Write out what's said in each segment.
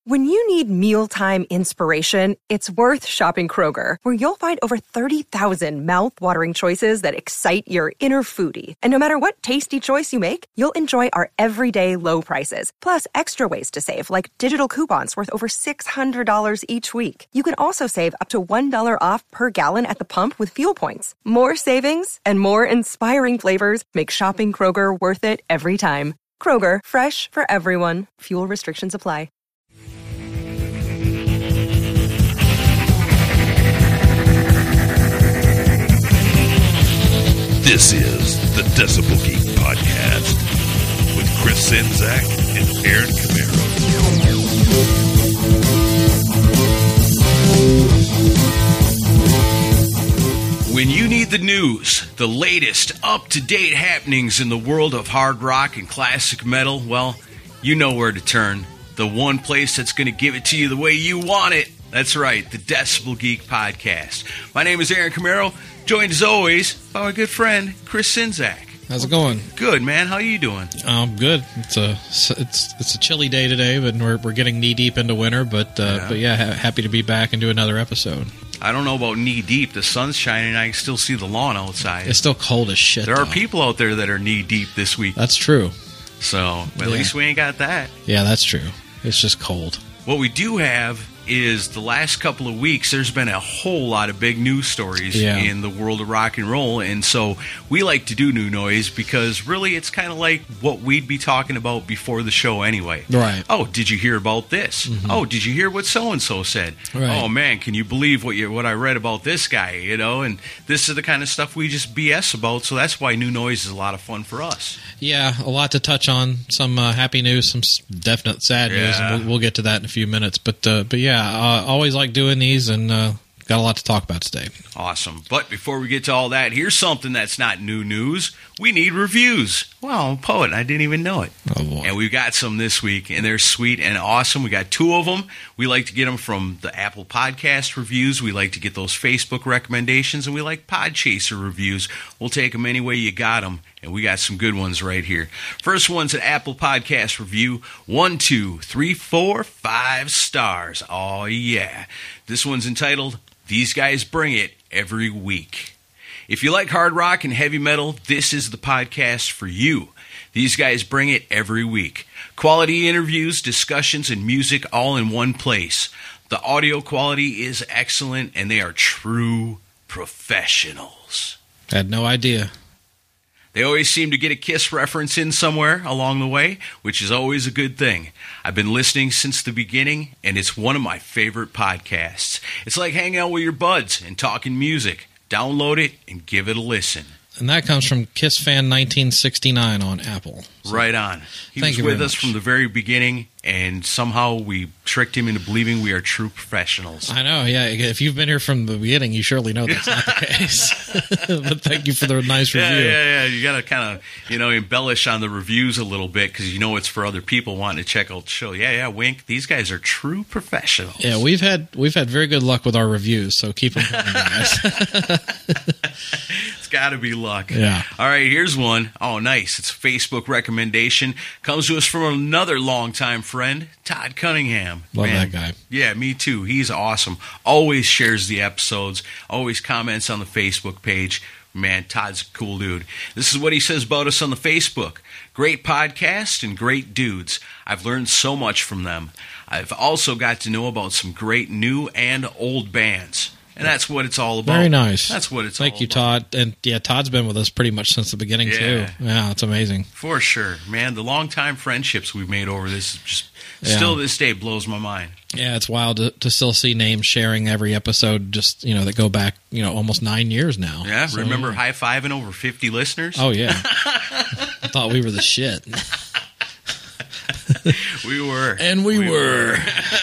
When you need mealtime inspiration, it's worth shopping Kroger, where you'll find over 30,000 mouth-watering choices that excite your inner foodie. And no matter what tasty choice you make, you'll enjoy our everyday low prices, plus extra ways to save, like digital coupons worth over $600 each week. You can also save up to $1 off per gallon at the pump with fuel points. More savings and more inspiring flavors make shopping Kroger worth it every time. Kroger, fresh for everyone. Fuel restrictions apply. This is the Decibel Geek Podcast with Chris Czynszak and Aaron Camaro. When you need the news, the latest up-to-date happenings in the world of hard rock and classic metal, well, you know where to turn. The one place that's going to give it to you the way you want it. That's right, the Decibel Geek Podcast. My name is Aaron Camaro, joined as always by my good friend, Chris Czynszak. How's it going? Good, man. How are you doing? Good. It's a chilly day today, but we're getting knee deep into winter. But happy to be back and do another episode. I don't know about knee deep. The sun's shining. I can still see the lawn outside. It's still cold as shit. There are people out there that are knee deep this week. That's true. So at least we ain't got that. Yeah, that's true. It's just cold. What we do have is the last couple of weeks, there's been a whole lot of big news stories in the world of rock and roll. And so we like to do new noise because really it's kind of like what we'd be talking about before the show anyway. Right. Oh, did you hear about this? Mm-hmm. Oh, did you hear what so-and-so said? Right. Oh, man, can you believe what I read about this guy, you know? And this is the kind of stuff we just BS about. So that's why new noise is a lot of fun for us. Yeah, a lot to touch on. Some happy news, some definite sad news. And we'll get to that in a few minutes. But yeah. Always like doing these, and got a lot to talk about today. Awesome. But before we get to all that, here's something that's not new news. We need reviews. Well, I'm a poet, and I didn't even know it. Oh, boy. And we've got some this week, and they're sweet and awesome. We got 2 of them. We like to get them from the Apple Podcast reviews. We like to get those Facebook recommendations, and we like Podchaser reviews. We'll take them any way you got them, and we got some good ones right here. First one's an Apple Podcast review. 1, 2, 3, 4, 5 stars. Oh, yeah. This one's entitled, "These Guys Bring It Every Week." If you like hard rock and heavy metal, this is the podcast for you. These guys bring it every week. Quality interviews, discussions, and music all in one place. The audio quality is excellent, and they are true professionals. Had no idea. They always seem to get a Kiss reference in somewhere along the way, which is always a good thing. I've been listening since the beginning, and it's one of my favorite podcasts. It's like hanging out with your buds and talking music. Download it and give it a listen. And that comes from Kiss Fan 1969 on Apple. So, right on. He was with us from the very beginning, and somehow we tricked him into believing we are true professionals. I know, yeah. If you've been here from the beginning, you surely know that's not the case. But thank you for the nice review. Yeah. You got to kind of, embellish on the reviews a little bit because it's for other people wanting to check out the show. Yeah, wink. These guys are true professionals. Yeah, we've had very good luck with our reviews, so keep them coming, guys. It's got to be luck. Yeah. All right, here's one. Oh, nice. It's a Facebook recommendation. Comes to us from another longtime friend, Todd Cunningham. Love that guy. Yeah, me too. He's awesome. Always shares the episodes. Always comments on the Facebook page. Man, Todd's a cool dude. This is what he says about us on the Facebook. Great podcast and great dudes. I've learned so much from them. I've also got to know about some great new and old bands. And that's what it's all about. Very nice. That's what it's all about. Thank you, Todd. And yeah, Todd's been with us pretty much since the beginning, too. Yeah, it's amazing. For sure. Man, the long-time friendships we've made over this just still this day blows my mind. Yeah, it's wild to still see names sharing every episode just, that go back, almost 9 years now. Yeah, so, remember high-fiving over 50 listeners? Oh, yeah. I thought we were the shit. We were. And we were.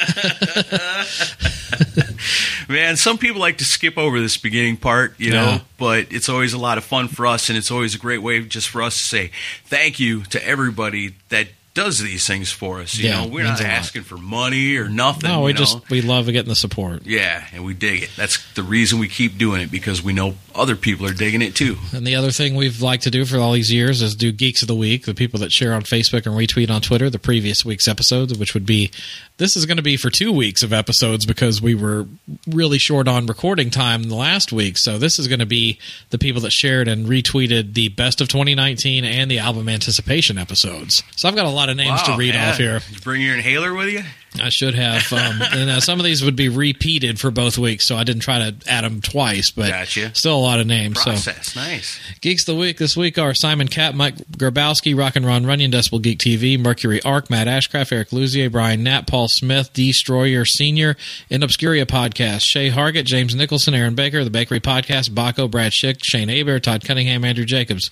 Man, some people like to skip over this beginning part, but it's always a lot of fun for us, and it's always a great way just for us to say thank you to everybody that does these things for us. We're not asking for money or nothing. No, we love getting the support. Yeah, and we dig it. That's the reason we keep doing it, because we know other people are digging it too. And the other thing we've liked to do for all these years is do Geeks of the Week, the people that share on Facebook and retweet on Twitter the previous week's episodes, which would be this is going to be for 2 weeks of episodes because we were really short on recording time the last week. So this is going to be the people that shared and retweeted the best of 2019 and the album anticipation episodes. So I've got a lot of names to read off here. Did you bring your inhaler with you? I should have. And some of these would be repeated for both weeks, so I didn't try to add them twice, but gotcha. Still a lot of names. Process. So. Nice. Geeks of the Week this week are Simon Capp, Mike Grabowski, Rock and Ron Runyon, Decibel Geek TV, Mercury Arc, Matt Ashcraft, Eric Luzier, Brian Knapp, Paul Smith, Destroyer Sr., In Obscuria Podcast, Shay Hargett, James Nicholson, Aaron Baker, The Bakery Podcast, Baco, Brad Schick, Shane Aber, Todd Cunningham, Andrew Jacobs.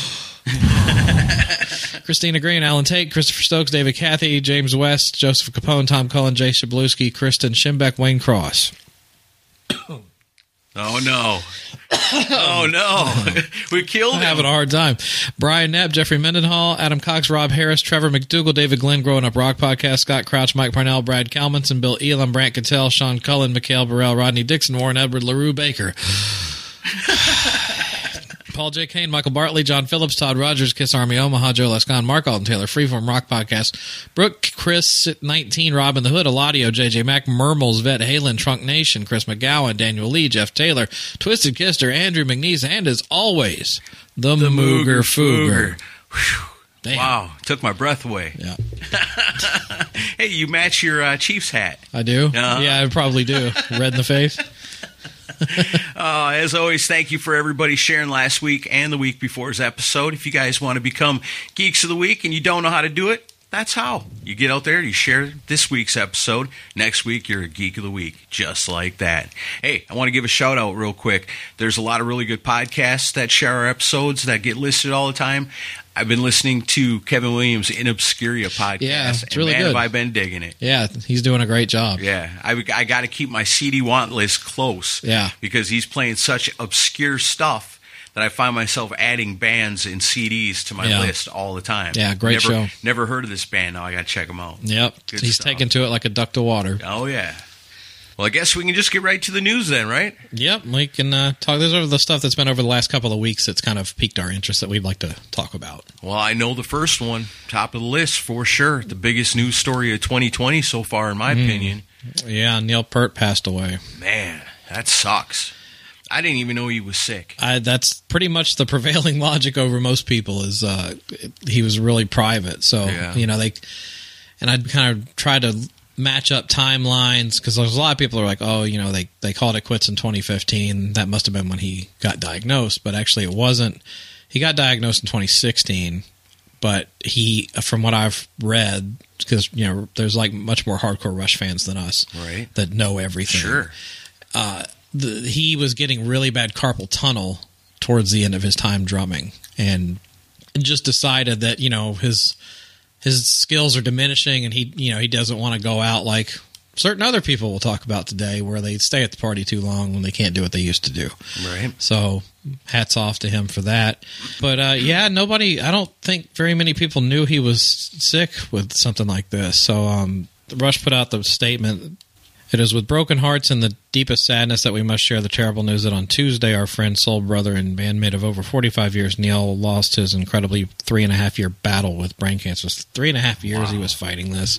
Christina Green, Alan Tate, Christopher Stokes, David Cathy, James West, Joseph Capone, Tom Cullen, Jay Shabluski, Kristen Schimbeck, Wayne Cross. Oh, no. Oh, no. We killed him. I'm having a hard time. Brian Knapp, Jeffrey Mendenhall, Adam Cox, Rob Harris, Trevor McDougall, David Glenn, Growing Up Rock Podcast, Scott Crouch, Mike Parnell, Brad Kalmanson, Bill Elam, Brant Cattell, Sean Cullen, Mikhail Burrell, Rodney Dixon, Warren Edward, LaRue Baker. Paul J. Kane, Michael Bartley, John Phillips, Todd Rogers, Kiss Army Omaha, Joe Lascon, Mark Alden Taylor, Freeform Rock Podcast, Brooke, Chris, 19, Robin the Hood, Eladio, JJ Mack, Murmels, Vet Halen, Trunk Nation, Chris McGowan, Daniel Lee, Jeff Taylor, Twisted Kister, Andrew McNeese, and as always, the Mooger Fooger. Wow, took my breath away. Yeah. Hey, you match your Chiefs hat. I do? Yeah, I probably do. Red in the face. As always, thank you for everybody sharing last week and the week before's episode. If you guys want to become Geeks of the Week and you don't know how to do it, that's how. You get out there, you share this week's episode. Next week, you're a Geek of the Week, just like that. Hey, I want to give a shout out real quick. There's a lot of really good podcasts that share our episodes that get listed all the time. I've been listening to Kevin Williams' In Obscuria podcast. Yeah, it's really good. good. Have I been digging it. Yeah, he's doing a great job. Yeah, I got to keep my CD want list close. Yeah. Because he's playing such obscure stuff that I find myself adding bands and CDs to my list all the time. Yeah, great show. Never heard of this band. Now I got to check them out. Yep, Good he's stuff. taken to it like a duck to water. Oh, yeah. Well, I guess we can just get right to the news then, right? Yep, we can talk. There's over the stuff that's been over the last couple of weeks that's kind of piqued our interest that we'd like to talk about. Well, I know the first one, top of the list for sure. The biggest news story of 2020 so far, in my opinion. Yeah, Neil Peart passed away. Man, that sucks. I didn't even know he was sick. That's pretty much the prevailing logic over most people is he was really private. So, and I'd kind of try to match up timelines because there's a lot of people who are like, oh, they called it quits in 2015. That must have been when he got diagnosed, but actually it wasn't. He got diagnosed in 2016, but he, from what I've read, because there's like much more hardcore Rush fans than us, right, that know everything. Sure. He was getting really bad carpal tunnel towards the end of his time drumming, and just decided that his skills are diminishing, and he doesn't want to go out like certain other people we'll talk about today, where they stay at the party too long when they can't do what they used to do. Right. So hats off to him for that. But I don't think very many people knew he was sick with something like this. So Rush put out the statement. It is with broken hearts and the deepest sadness that we must share the terrible news that on Tuesday, our friend, soul brother, and bandmate of over 45 years, Neil, lost his incredibly 3.5-year battle with brain cancer. 3.5 years he was fighting this.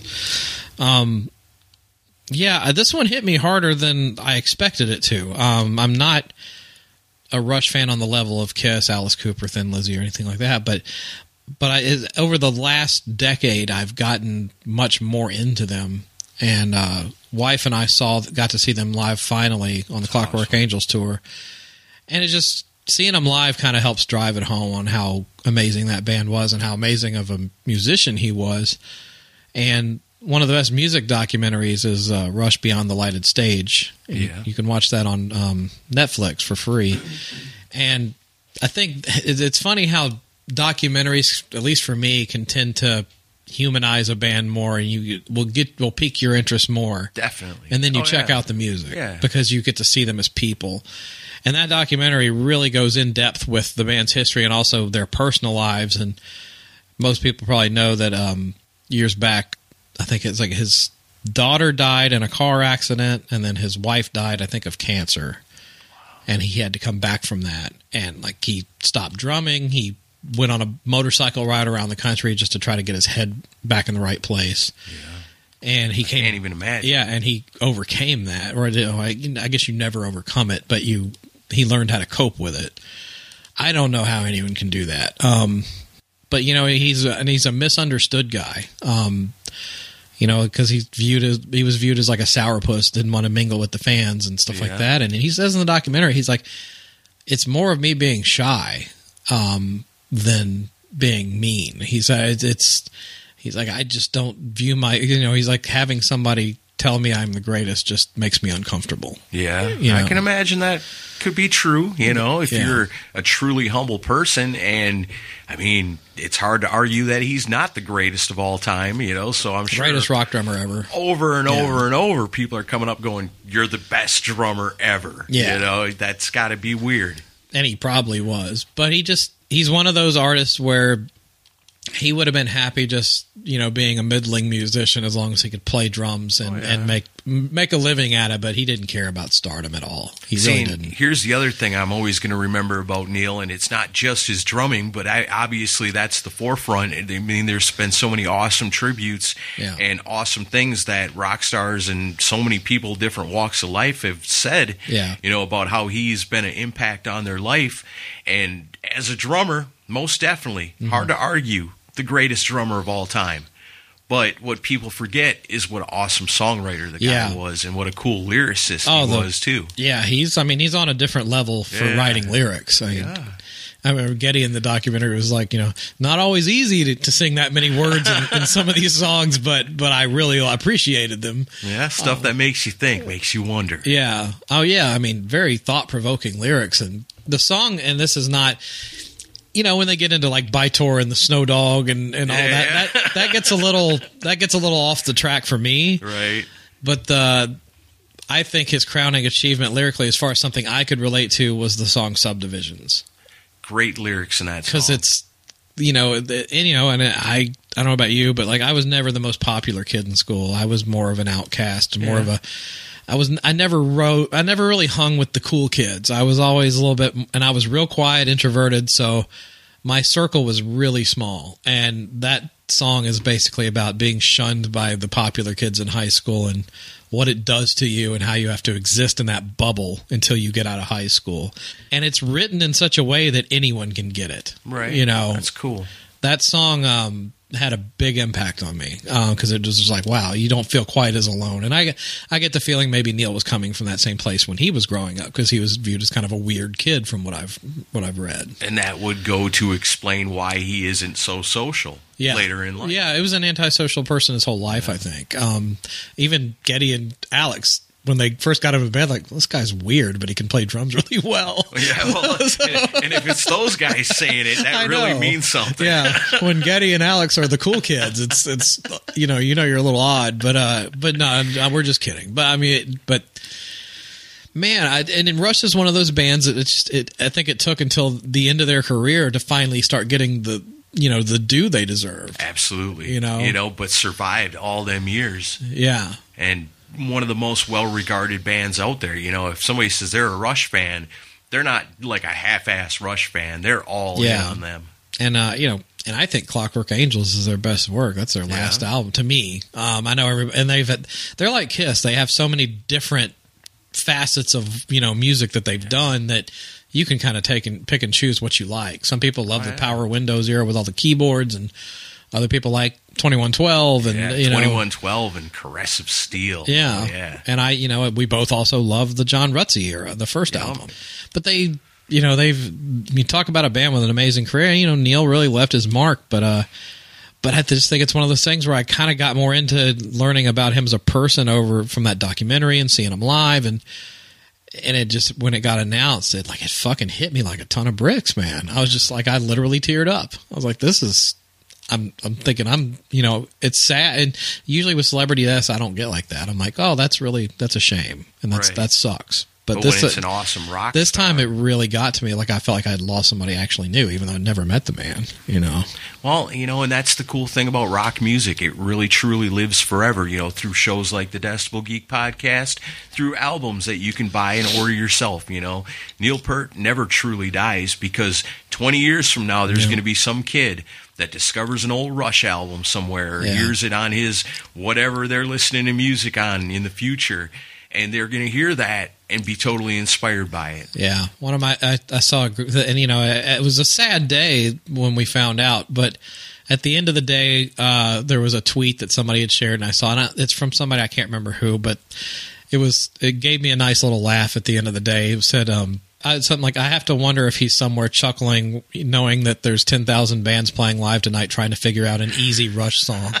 This one hit me harder than I expected it to. I'm not a Rush fan on the level of Kiss, Alice Cooper, Thin Lizzy, or anything like that, but over the last decade, I've gotten much more into them. And wife and I got to see them live finally on the Clockwork Angels tour. And it just, seeing them live kind of helps drive it home on how amazing that band was and how amazing of a musician he was. And one of the best music documentaries is Rush Beyond the Lighted Stage. Yeah. You can watch that on Netflix for free. And I think it's funny how documentaries, at least for me, can tend to humanize a band more, and will pique your interest more. Definitely. And then you check out the music because you get to see them as people. And that documentary really goes in depth with the band's history and also their personal lives. And most people probably know that years back, I think it's like his daughter died in a car accident, and then his wife died, I think, of cancer. And he had to come back from that. And he stopped drumming. He went on a motorcycle ride around the country just to try to get his head back in the right place. Yeah. And he came. I can't even imagine. Yeah, and he overcame that, or I guess you never overcome it, but he learned how to cope with it. I don't know how anyone can do that. But he's a misunderstood guy. Because he was viewed as like a sourpuss, didn't want to mingle with the fans and stuff like that. And he says in the documentary, he's like, it's more of me being shy than being mean. He's like, I just don't view he's like, having somebody tell me I'm the greatest just makes me uncomfortable. Yeah. I can imagine that could be true, if you're a truly humble person. And I mean, it's hard to argue that he's not the greatest of all time, so I'm sure. Greatest rock drummer ever. Over and over and over, people are coming up going, you're the best drummer ever. Yeah. That's got to be weird. And he probably was. But he's one of those artists where he would have been happy just, being a middling musician as long as he could play drums and make a living at it, but he didn't care about stardom at all. He really didn't. Here's the other thing I'm always going to remember about Neil, and it's not just his drumming, but obviously that's the forefront. I mean, there's been so many awesome tributes and awesome things that rock stars and so many people, different walks of life, have said, about how he's been an impact on their life. And as a drummer, most definitely, hard to argue, the greatest drummer of all time. But what people forget is what an awesome songwriter the guy was, and what a cool lyricist he was too. Yeah, he's on a different level for writing lyrics. I remember Getty in the documentary was like, not always easy to sing that many words in some of these songs, but I really appreciated them. Yeah, stuff that makes you think, makes you wonder. Yeah. Oh, yeah. I mean, very thought-provoking lyrics. And the song, and this is not... when they get into like Bytor and the Snow Dog and all that gets a little off the track for me. Right. But I think his crowning achievement lyrically, as far as something I could relate to, was the song Subdivisions. Great lyrics in that song. Because it's, and I don't know about you, but like I was never the most popular kid in school. I was more of an outcast, more of a... I never really hung with the cool kids. I was always a little bit, and I was real quiet, introverted, so my circle was really small. And that song is basically about being shunned by the popular kids in high school and what it does to you and how you have to exist in that bubble until you get out of high school. And it's written in such a way that anyone can get it. Right. That's cool. That song had a big impact on me because it was just like, wow, you don't feel quite as alone. And I get the feeling maybe Neil was coming from that same place when he was growing up because he was viewed as kind of a weird kid from what I've read. And that would go to explain why he isn't so social later in life. Yeah, it was an antisocial person his whole life, I think. Even Getty and Alex, when they first got him in bed, like, this guy's weird, but he can play drums really well. Yeah, well, and if it's those guys saying it, that really means something. Yeah, when Getty and Alex are the cool kids, it's you're a little odd, but no, we're just kidding. But I mean, man, and Rush is one of those bands that I think it took until the end of their career to finally start getting the due they deserve. Absolutely, but survived all them years. Yeah, and one of the most well-regarded bands out there. If somebody says they're a Rush fan, they're not like a half-ass Rush fan. They're all in on them. And and I think Clockwork Angels is their best work. That's their last album to me. I know everybody, and they're like Kiss. They have so many different facets of music that they've done that you can kind of pick and choose what you like. Some people love the Power Windows era with all the keyboards, and other people like 2112 and 2112 and Caress of Steel. Yeah. And we both also love the John Rutsey era, the first album. But you talk about a band with an amazing career. Neil really left his mark, but I just think it's one of those things where I kind of got more into learning about him as a person over from that documentary and seeing him live, and it just, when it got announced, it fucking hit me like a ton of bricks, man. I was just like, I literally teared up. I was like, this is. I'm thinking it's sad, and usually with celebrity deaths I don't get like that. I'm like, oh, that's a shame, and that sucks. But this when it's an awesome rock this star. time it really got to me. Like I felt like I had lost somebody I actually knew, even though I'd never met the man. Well, and that's the cool thing about rock music. It really truly lives forever. Through shows like the Decibel Geek podcast, through albums that you can buy and order yourself. Neil Peart never truly dies because 20 years from now there's going to be some kid that discovers an old Rush album somewhere, or Yeah. hears it on his whatever they're listening to music on in the future, and they're going to hear that and be totally inspired by it. Yeah, one of my I saw a group, and it was a sad day when we found out, but at the end of the day, there was a tweet that somebody had shared, and I saw it. It's from somebody, I can't remember who, but it gave me a nice little laugh at the end of the day. It said something like, I have to wonder if he's somewhere chuckling, knowing that there's 10,000 bands playing live tonight trying to figure out an easy Rush song.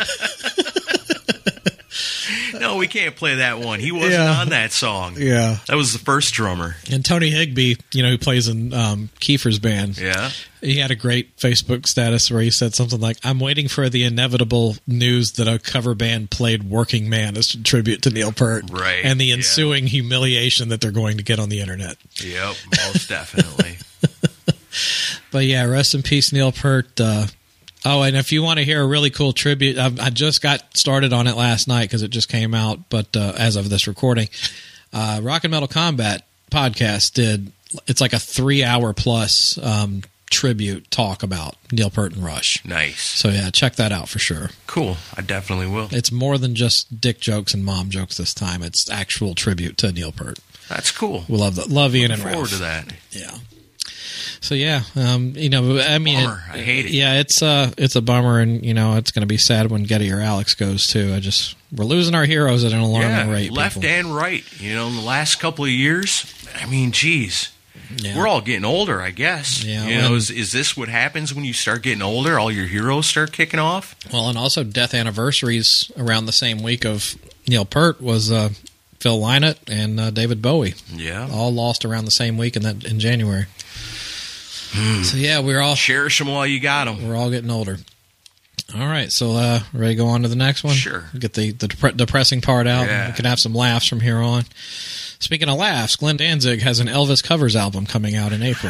No, we can't play that one. He wasn't on that song. Yeah. That was the first drummer. And Tony Higbee, who plays in Kiefer's band. Yeah. He had a great Facebook status where he said something like, I'm waiting for the inevitable news that a cover band played Working Man as a tribute to Neil Peart. Right. And the ensuing humiliation that they're going to get on the internet. Yep, most definitely. But yeah, rest in peace, Neil Peart. And if you want to hear a really cool tribute, I just got started on it last night because it just came out, but as of this recording, Rock and Metal Combat podcast it's like a 3-hour plus tribute talk about Neil Peart and Rush. Nice. So yeah, check that out for sure. Cool. I definitely will. It's more than just dick jokes and mom jokes this time. It's actual tribute to Neil Peart. That's cool. We love Ian and Look forward Ralph. to that. Yeah. So yeah, I mean, Bummer. I hate it. Yeah, it's a bummer, and it's going to be sad when Getty or Alex goes too. We're losing our heroes at an alarming rate. Left people. and right. In the last couple of years, I mean, geez. Yeah. We're all getting older, I guess. Yeah, is this what happens when you start getting older? All your heroes start kicking off? Well, and also death anniversaries around the same week of Neil Peart was Phil Lynott and David Bowie. Yeah. All lost around the same week in January. So yeah, we're all cherish them while you got them. We're all getting older. All right, so ready to go on to the next one? Sure. Get the depressing part out. Yeah. We can have some laughs from here on. Speaking of laughs, Glenn Danzig has an Elvis covers album coming out in April.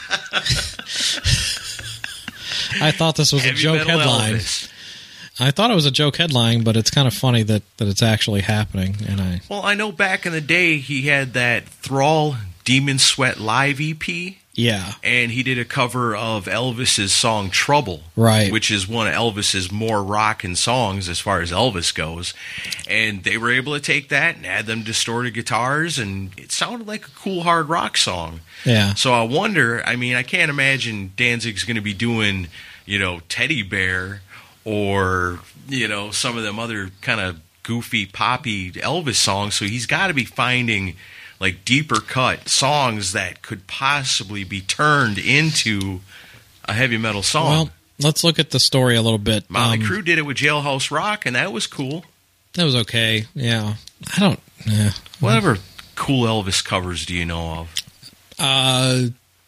I thought this was Heavy a joke metal headline. Elvis. I thought it was a joke headline, but it's kind of funny that it's actually happening. Well, I know back in the day he had that Thrall Demon Sweat live EP. Yeah. And he did a cover of Elvis's song Trouble. Right. Which is one of Elvis's more rockin' songs as far as Elvis goes. And they were able to take that and add them distorted guitars, and it sounded like a cool hard rock song. Yeah. So I wonder, I can't imagine Danzig's going to be doing, Teddy Bear or, some of them other kind of goofy, poppy Elvis songs. So he's got to be finding like deeper cut songs that could possibly be turned into a heavy metal song. Well, let's look at the story a little bit. Motley Crue did it with Jailhouse Rock, and that was cool. That was okay. Yeah. Whatever cool Elvis covers do you know of? I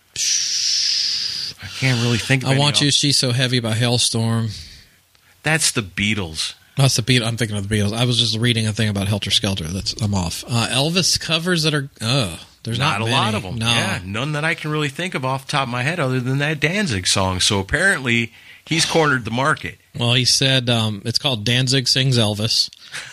can't really think of I any Want You, off- She's So Heavy by Hailstorm. That's the Beatles. That's the Beatles. I'm thinking of the Beatles. I was just reading a thing about Helter Skelter. I'm off. Elvis covers that are. There's not a many. lot of them. No. Yeah, none that I can really think of off the top of my head other than that Danzig song. So apparently he's cornered the market. Well, he said it's called Danzig Sings Elvis.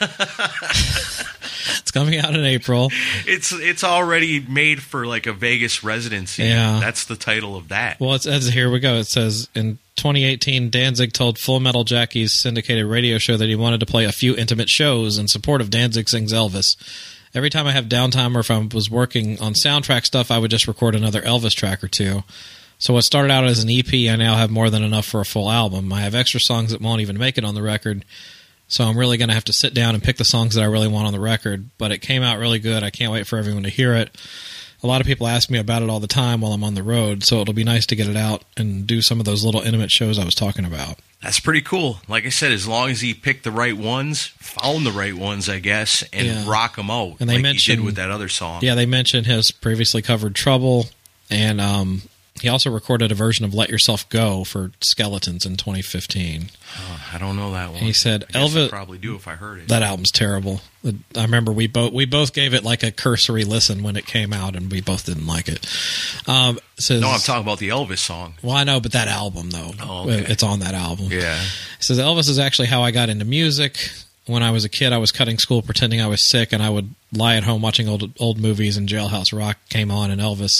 It's coming out in April. It's already made for like a Vegas residency. Yeah. That's the title of that. Well, here we go. It says in 2018, Danzig told Full Metal Jackie's syndicated radio show that he wanted to play a few intimate shows in support of Danzig Sings Elvis. Every time I have downtime or if I was working on soundtrack stuff, I would just record another Elvis track or two. So what started out as an EP, I now have more than enough for a full album. I have extra songs that won't even make it on the record, so I'm really going to have to sit down and pick the songs that I really want on the record. But it came out really good. I can't wait for everyone to hear it. A lot of people ask me about it all the time while I'm on the road, so it'll be nice to get it out and do some of those little intimate shows I was talking about. That's pretty cool. Like I said, as long as he picked the right ones, found the right ones, I guess, and rock them out, and they like mentioned, he did with that other song. Yeah, they mentioned his previously covered Trouble, and he also recorded a version of Let Yourself Go for Skeletons in 2015. Oh, I don't know that one. And he said, Elvis, I'd probably do if I heard it. That album's terrible. I remember we both gave it like a cursory listen when it came out, and we both didn't like it. Says, no, I'm talking about the Elvis song. Well, I know, but that album, though. Oh, okay. It's on that album. Yeah. It says, Elvis is actually how I got into music. When I was a kid, I was cutting school pretending I was sick, and I would lie at home watching old movies, and Jailhouse Rock came on, and Elvis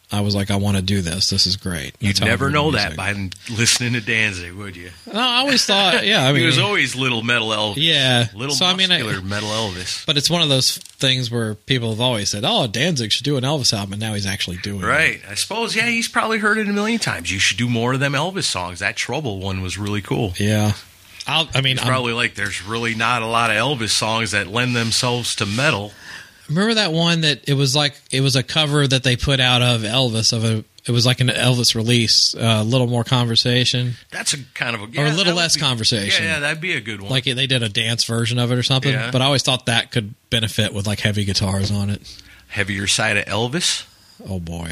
I was like, I want to do this. This is great. You'd never know that by listening to Danzig, would you? No, I always thought, yeah. I mean, he was always little metal Elvis. Yeah. Little muscular metal Elvis. But it's one of those things where people have always said, oh, Danzig should do an Elvis album, and now he's actually doing it. Right. I suppose, yeah, he's probably heard it a million times. You should do more of them Elvis songs. That Trouble one was really cool. Yeah. He's probably like, there's really not a lot of Elvis songs that lend themselves to metal. Remember that one that it was a cover that they put out of Elvis it was like an Elvis release, a little more conversation. That's a kind of or a little less conversation. Yeah, that'd be a good one. Like they did a dance version of it or something. Yeah. But I always thought that could benefit with like heavy guitars on it. Heavier Side of Elvis. Oh boy.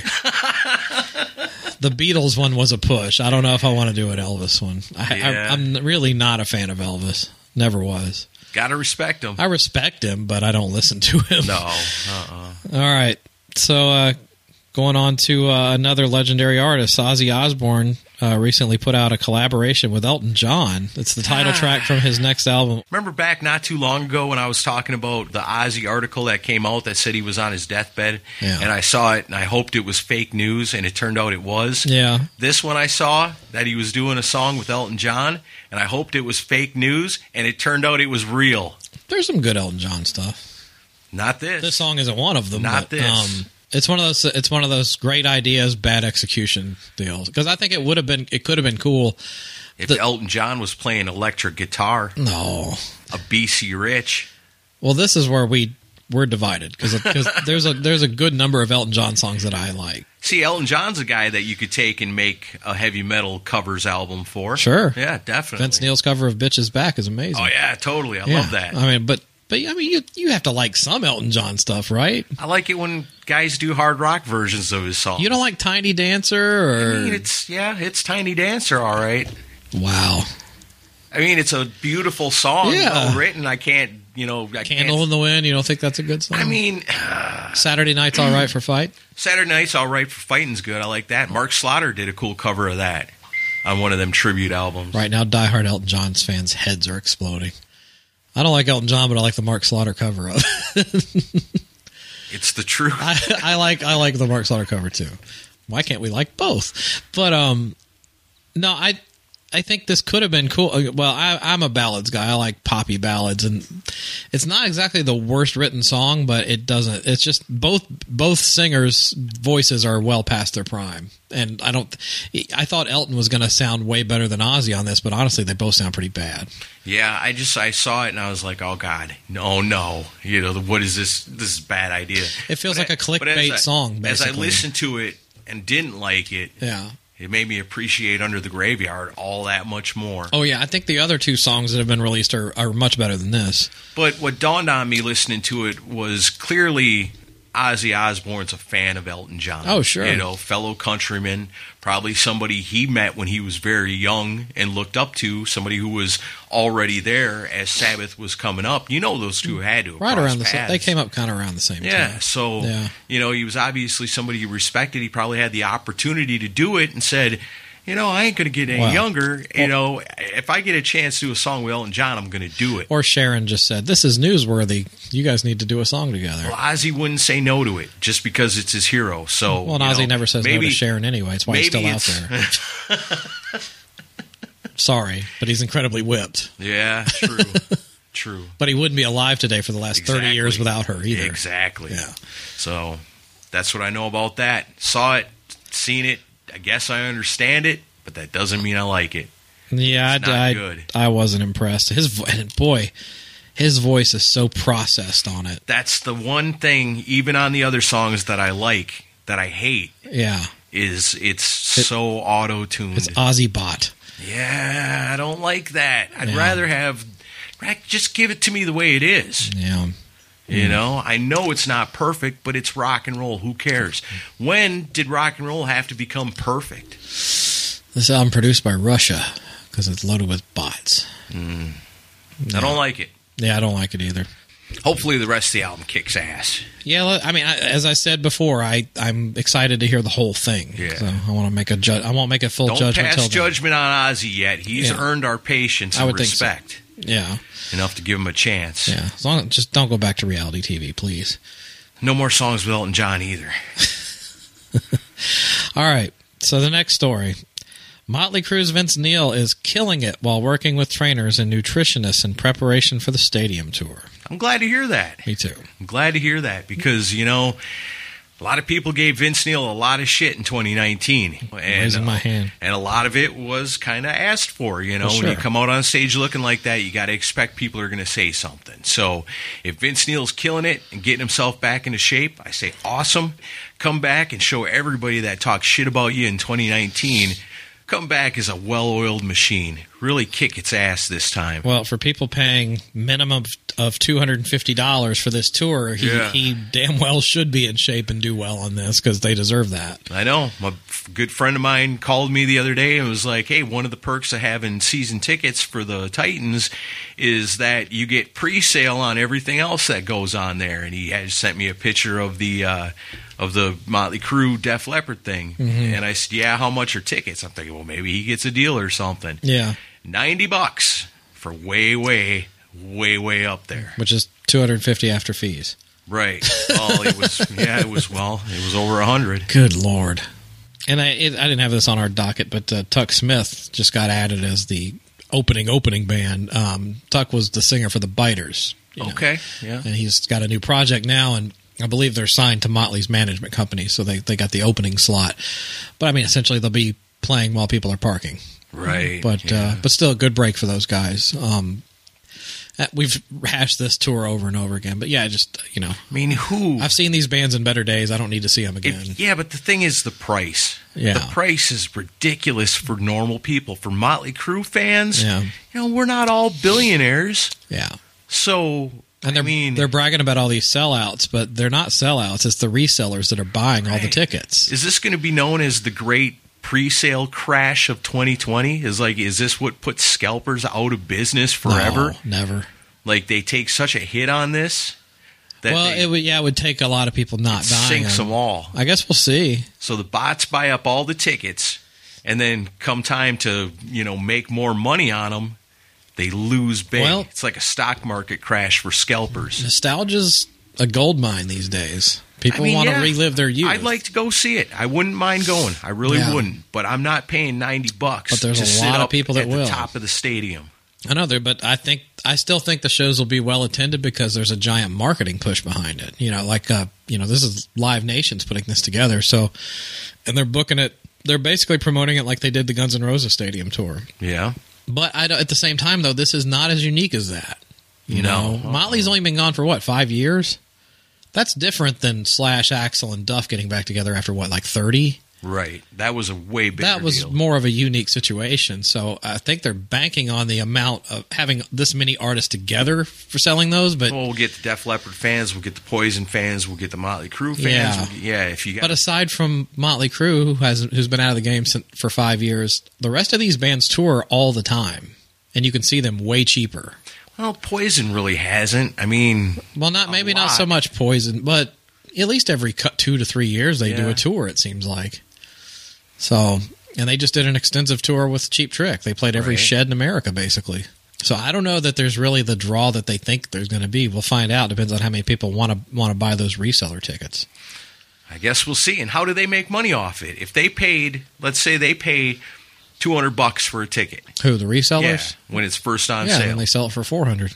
The Beatles one was a push. I don't know if I want to do an Elvis one. I'm really not a fan of Elvis. Never was. Gotta respect him. I respect him, but I don't listen to him. No. All right. So going on to another legendary artist, Ozzy Osbourne recently put out a collaboration with Elton John. It's the title track from his next album. Remember back not too long ago when I was talking about the Ozzy article that came out that said he was on his deathbed? Yeah. And I saw it and I hoped it was fake news, and it turned out it was. Yeah. This one I saw that he was doing a song with Elton John, and I hoped it was fake news, and it turned out it was real. There's some good Elton John stuff. Not this. This song isn't one of them. Not this. It's one of those great ideas, bad execution deals. Because I think it could have been cool if Elton John was playing electric guitar. No, a BC Rich. Well, this is where we're divided because there's a good number of Elton John songs that I like. See, Elton John's a guy that you could take and make a heavy metal covers album for. Sure, yeah, definitely. Vince Neil's cover of "Bitches Back" is amazing. Oh yeah, totally. I love that. I mean, but I mean, you have to like some Elton John stuff, right? I like it when guys do hard rock versions of his songs. You don't like Tiny Dancer? Or? I mean, it's Tiny Dancer, all right. Wow. I mean, it's a beautiful song, well written. Candle in the Wind, you don't think that's a good song? I mean... Saturday Night's All Right for Fight? Saturday Night's All Right for Fighting's good. I like that. Mark Slaughter did a cool cover of that on one of them tribute albums. Right now, diehard Elton John fans' heads are exploding. I don't like Elton John, but I like the Mark Slaughter cover of it. It's the truth. I like the Mark Slaughter cover too. Why can't we like both? But no, I think this could have been cool. Well, I'm a ballads guy. I like poppy ballads, and it's not exactly the worst written song, but it doesn't. It's just both singers' voices are well past their prime, and I thought Elton was going to sound way better than Ozzy on this, but honestly, they both sound pretty bad. Yeah, I saw it and I was like, oh God, no, what is this? This is a bad idea. It feels like a clickbait song. Basically. As I listened to it and didn't like it, it made me appreciate Under the Graveyard all that much more. Oh yeah, I think the other two songs that have been released are much better than this. But what dawned on me listening to it was clearly Ozzy Osbourne's a fan of Elton John. Oh, sure. Fellow countryman, probably somebody he met when he was very young and looked up to, somebody who was already there as Sabbath was coming up. Those two had to have right around the same. They came up kind of around the same time. Yeah, so he was obviously somebody he respected. He probably had the opportunity to do it and said, I ain't going to get any younger. If I get a chance to do a song with Elton John, I'm going to do it. Or Sharon just said, this is newsworthy. You guys need to do a song together. Well, Ozzy wouldn't say no to it just because it's his hero. So, well, Ozzy never says no to Sharon anyway. That's why he's still out there. Sorry, but he's incredibly whipped. Yeah, true. But he wouldn't be alive today for the last 30 years without her either. Exactly. Yeah. So that's what I know about that. Saw it, seen it. I guess I understand it, but that doesn't mean I like it. Yeah, I wasn't impressed. His voice is so processed on it. That's the one thing, even on the other songs that I like, that I hate. Yeah, it's so auto-tuned. It's Ozzy bot. Yeah, I don't like that. I'd rather just give it to me the way it is. Yeah. I know it's not perfect, but it's rock and roll. Who cares? When did rock and roll have to become perfect? This album produced by Russia because it's loaded with bots. Yeah. I don't like it. Yeah, I don't like it either. Hopefully the rest of the album kicks ass. Yeah, I mean, as I said before, I'm excited to hear the whole thing. Yeah. So I want to make I won't make a full judgment. Don't pass judgment on Ozzy yet. He's earned our patience and respect. So. Yeah. Enough to give him a chance. Yeah. Just don't go back to reality TV, please. No more songs with Elton John either. All right. So the next story. Motley Crue's Vince Neil is killing it while working with trainers and nutritionists in preparation for the stadium tour. I'm glad to hear that. Me too. I'm glad to hear that because, you know, a lot of people gave Vince Neil a lot of shit in 2019. Raising my hand. And a lot of it was kind of asked for, you know. Well, When sure. you come out on stage looking like that, you got to expect people are going to say something. So if Vince Neil's killing it and getting himself back into shape, I say awesome. Come back and show everybody that talks shit about you in 2019. Come back as a well-oiled machine. Really kick its ass this time. Well, for people paying minimum of $250 for this tour, he damn well should be in shape and do well on this because they deserve that. I know. My good friend of mine called me the other day and was like, hey, one of the perks of having season tickets for the Titans is that you get pre-sale on everything else that goes on there. And he had sent me a picture of the Motley Crue Def Leppard thing. Mm-hmm. And I said, yeah, how much are tickets? I'm thinking, well, maybe he gets a deal or something. Yeah. $90 for way up there. Which is $250 after fees. Right. Well, it was over 100. Good Lord. And I didn't have this on our docket, but Tuck Smith just got added as the opening band. Tuck was the singer for the Biters. Okay. Yeah. And he's got a new project now, and I believe they're signed to Motley's management company, so they got the opening slot. But I mean, essentially, they'll be playing while people are parking. Right. But still a good break for those guys. We've hashed this tour over and over again, but yeah, just, you know. I mean, who? I've seen these bands in better days. I don't need to see them again. But the thing is the price. Yeah. The price is ridiculous for normal people. For Motley Crue fans, Yeah. you know, we're not all billionaires. Yeah. So, And they're bragging about all these sellouts, but they're not sellouts. It's the resellers that are buying all the tickets. Is this going to be known as the great pre-sale crash of 2020? Is this what puts scalpers out of business forever? No, never. Like, they take such a hit on this that It would take a lot of people not dying. sinks them all. I guess we'll see. So the bots buy up all the tickets, and then come time to, you know, make more money on them, they lose big. Well, it's like a stock market crash for scalpers. Nostalgia's a gold mine these days. People want to relive their youth. I'd like to go see it. I wouldn't mind going. I really wouldn't. But I'm not paying $90 But there's to a sit lot of up people that at will. the top of the stadium. I know, but I still think the shows will be well attended because there's a giant marketing push behind it. You know, like this is Live Nation's putting this together, and they're booking it. They're basically promoting it like they did the Guns N' Roses stadium tour. Yeah. But at the same time, though, this is not as unique as that. You know, Motley's only been gone for 5 years? That's different than Slash, Axl, and Duff getting back together after 30? Right. That was a way bigger That was deal. more of a unique situation. So I think they're banking on the amount of having this many artists together for selling those. But we'll get the Def Leppard fans, we'll get the Poison fans, we'll get the Motley Crue fans. If you got. But aside from Motley Crue, who's been out of the game for 5 years, the rest of these bands tour all the time, and you can see them way cheaper. Well, Poison really hasn't. I mean, well, not so much Poison, but at least every 2 to 3 years they do a tour. It seems like. So, and they just did an extensive tour with Cheap Trick. They played every shed in America, basically. So I don't know that there's really the draw that they think there's going to be. We'll find out. Depends on how many people want to buy those reseller tickets. I guess we'll see. And how do they make money off it? If they paid, let's say they pay $200 for a ticket. Who, the resellers? Yeah, when it's first on yeah, sale. and they sell it for $400.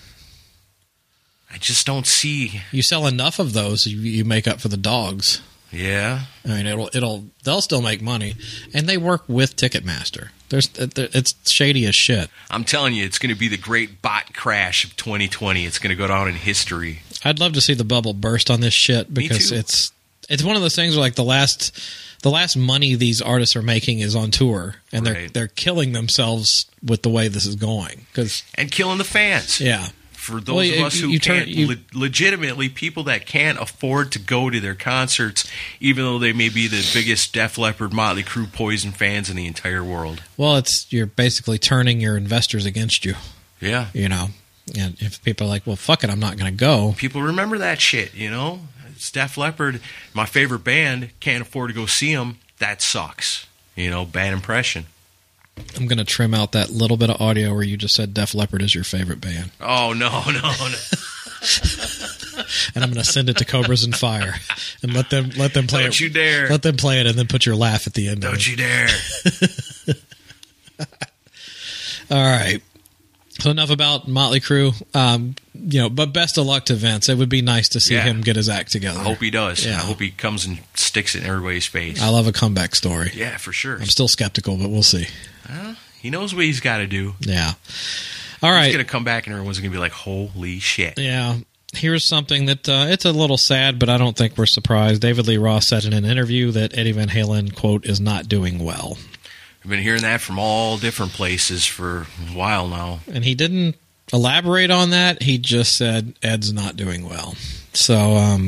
I just don't see. You sell enough of those, you make up for the dogs. Yeah. I mean, they'll still make money, and they work with Ticketmaster. It's shady as shit. I'm telling you, it's going to be the great bot crash of 2020. It's going to go down in history. I'd love to see the bubble burst on this shit because it's one of those things where, like, the last money these artists are making is on tour, and they're killing themselves with the way this is going. And killing the fans. Yeah. For those of us who can't, legitimately, people that can't afford to go to their concerts, even though they may be the biggest Def Leppard, Motley Crue, Poison fans in the entire world. Well, you're basically turning your investors against you. Yeah. You know, and if people are like, well, fuck it, I'm not going to go. People remember that shit, you know? It's Def Leppard, my favorite band, can't afford to go see them. That sucks. You know, bad impression. I'm going to trim out that little bit of audio where you just said Def Leppard is your favorite band. Oh, no. and I'm going to send it to Cobras and Fire and let them play it. Don't you dare. Let them play it and then put your laugh at the end. Don't you dare. All right. So enough about Motley Crue. But best of luck to Vince. It would be nice to see him get his act together. I hope he does. Yeah. I hope he comes and sticks it in everybody's face. I love a comeback story. Yeah, for sure. I'm still skeptical, but we'll see. He knows what he's got to do. Yeah. All right. He's going to come back and everyone's going to be like, holy shit. Yeah. Here's something that it's a little sad, but I don't think we're surprised. David Lee Roth said in an interview that Eddie Van Halen, quote, is not doing well. I've been hearing that from all different places for a while now. And he didn't elaborate on that. He just said Ed's not doing well. So,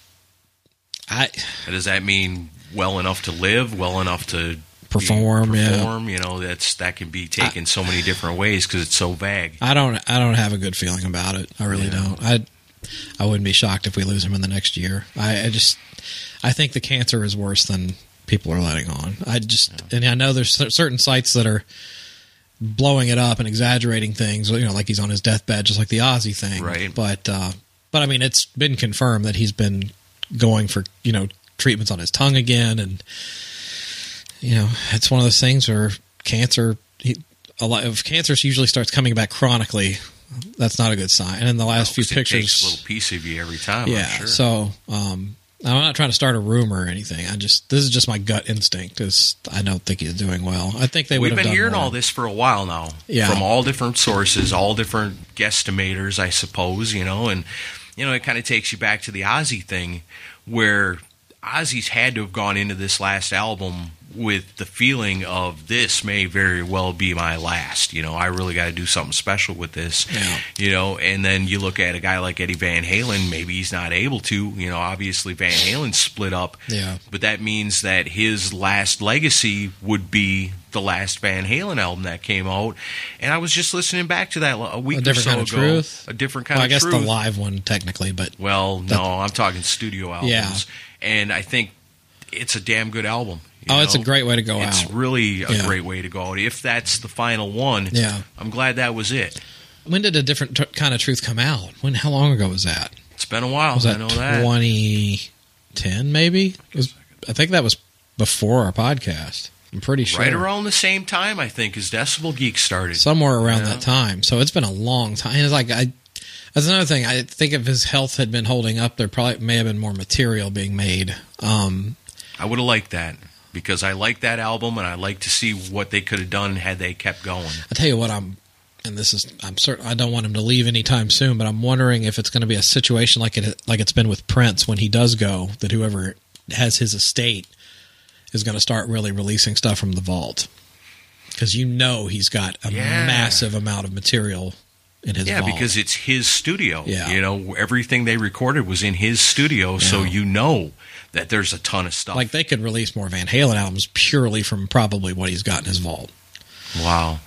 does that mean well enough to live, well enough to perform? Yeah. You know, that can be taken so many different ways because it's so vague. I don't have a good feeling about it. I really don't. I wouldn't be shocked if we lose him in the next year. I think the cancer is worse than people are letting on. And I know there's certain sites that are blowing it up and exaggerating things, like he's on his deathbed, just like the Ozzy thing. Right. But I mean, it's been confirmed that he's been going for, treatments on his tongue again. And, it's one of those things where cancer, a lot of cancer usually starts coming back chronically. That's not a good sign. And in the last few pictures, it takes a little piece of you every time. Yeah. I'm sure. So, I'm not trying to start a rumor or anything. This is just my gut instinct. I don't think he's doing well. I think they would have done We've been hearing more. all this for a while now, from all different sources, all different guesstimators, I suppose. And it kind of takes you back to the Ozzy thing, where Ozzy's had to have gone into this last album with the feeling of this may very well be my last. I really got to do something special with this. Yeah. And then you look at a guy like Eddie Van Halen, maybe he's not able to. Obviously Van Halen split up. Yeah. But that means that his last legacy would be the last Van Halen album that came out. And I was just listening back to that a week or so ago. Truth? A different kind of truth. Truth. I guess the live one technically, but no, I'm talking studio albums. Yeah. And I think it's a damn good album. It's a great way to go out. It's really a great way to go out. If that's the final one, I'm glad that was it. When did a different kind of Truth come out? How long ago was that? It's been a while. Was that I know that. 2010 maybe? I think that was before our podcast. I'm pretty sure. Right around the same time, I think, as Decibel Geek started. Somewhere around that time. So it's been a long time. It's like that's another thing. I think if his health had been holding up, there probably may have been more material being made. I would have liked that, because I like that album and I like to see what they could have done had they kept going. I'll tell you what, I'm certain I don't want him to leave anytime soon, but I'm wondering if it's going to be a situation like it's been with Prince when he does go, that whoever has his estate is going to start really releasing stuff from the vault, because he's got a massive amount of material in his vault. Yeah, because it's his studio. Yeah. Everything they recorded was in his studio, so that there's a ton of stuff. Like, they could release more Van Halen albums purely from probably what he's got in his vault. Wow.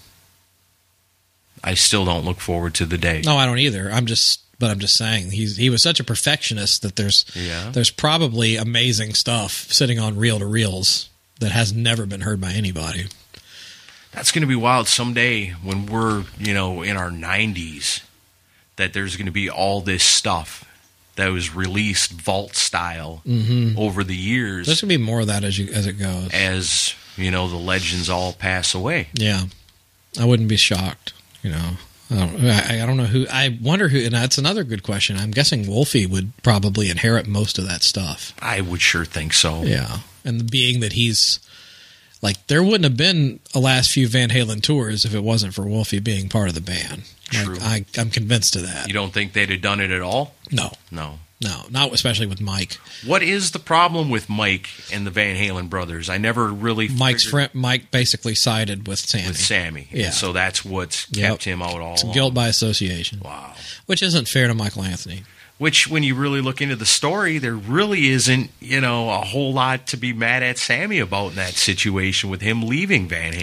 I still don't look forward to the day. No, I don't either. I'm just saying he was such a perfectionist that there's probably amazing stuff sitting on reel-to-reels that has never been heard by anybody. That's going to be wild someday when we're, in our 90s, that there's going to be all this stuff that was released vault style over the years. There's going to be more of that as it goes. As, the legends all pass away. Yeah. I wouldn't be shocked, I don't know who. I wonder who, and that's another good question. I'm guessing Wolfie would probably inherit most of that stuff. I would sure think so. Yeah. And being that he's, there wouldn't have been a last few Van Halen tours if it wasn't for Wolfie being part of the band. True. I'm convinced of that. You don't think they'd have done it at all? No. No, not especially with Mike. What is the problem with Mike and the Van Halen brothers? I never really Mike basically sided with Sammy. Yeah. And so that's what's kept him out all along. Guilt by association. Wow. Which isn't fair to Michael Anthony. Which, when you really look into the story, there really isn't, a whole lot to be mad at Sammy about in that situation with him leaving Van Halen.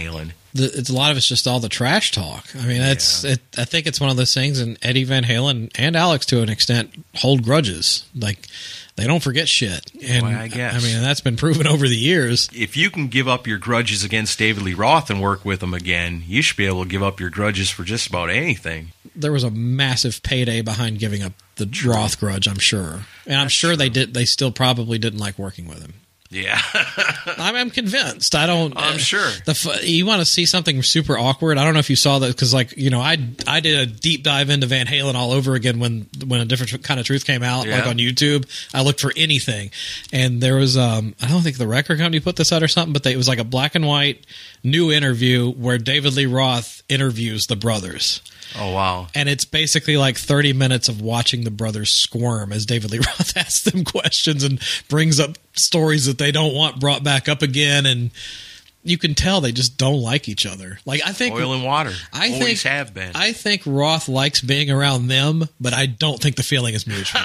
it's a lot of it's just all the trash talk. I mean, I think it's one of those things, and Eddie Van Halen and Alex, to an extent, hold grudges. Like, they don't forget shit. And I guess. I mean, that's been proven over the years. If you can give up your grudges against David Lee Roth and work with him again, you should be able to give up your grudges for just about anything. There was a massive payday behind giving up the Roth grudge, I'm sure. And I'm sure they did. They still probably didn't like working with him. Yeah. I'm convinced. I'm sure. You want to see something super awkward? I don't know if you saw that, because, like, you know, I did a deep dive into Van Halen all over again when A Different Kind of Truth came out, like on YouTube. I looked for anything, and there was I don't think the record company put this out or something, but it was like a black and white new interview where David Lee Roth interviews the brothers. Oh, wow. And it's basically like 30 minutes of watching the brothers squirm as David Lee Roth asks them questions and brings up stories that they don't want brought back up again. And you can tell they just don't like each other. Like, I think oil and water. Always have been. I think Roth likes being around them, but I don't think the feeling is mutual.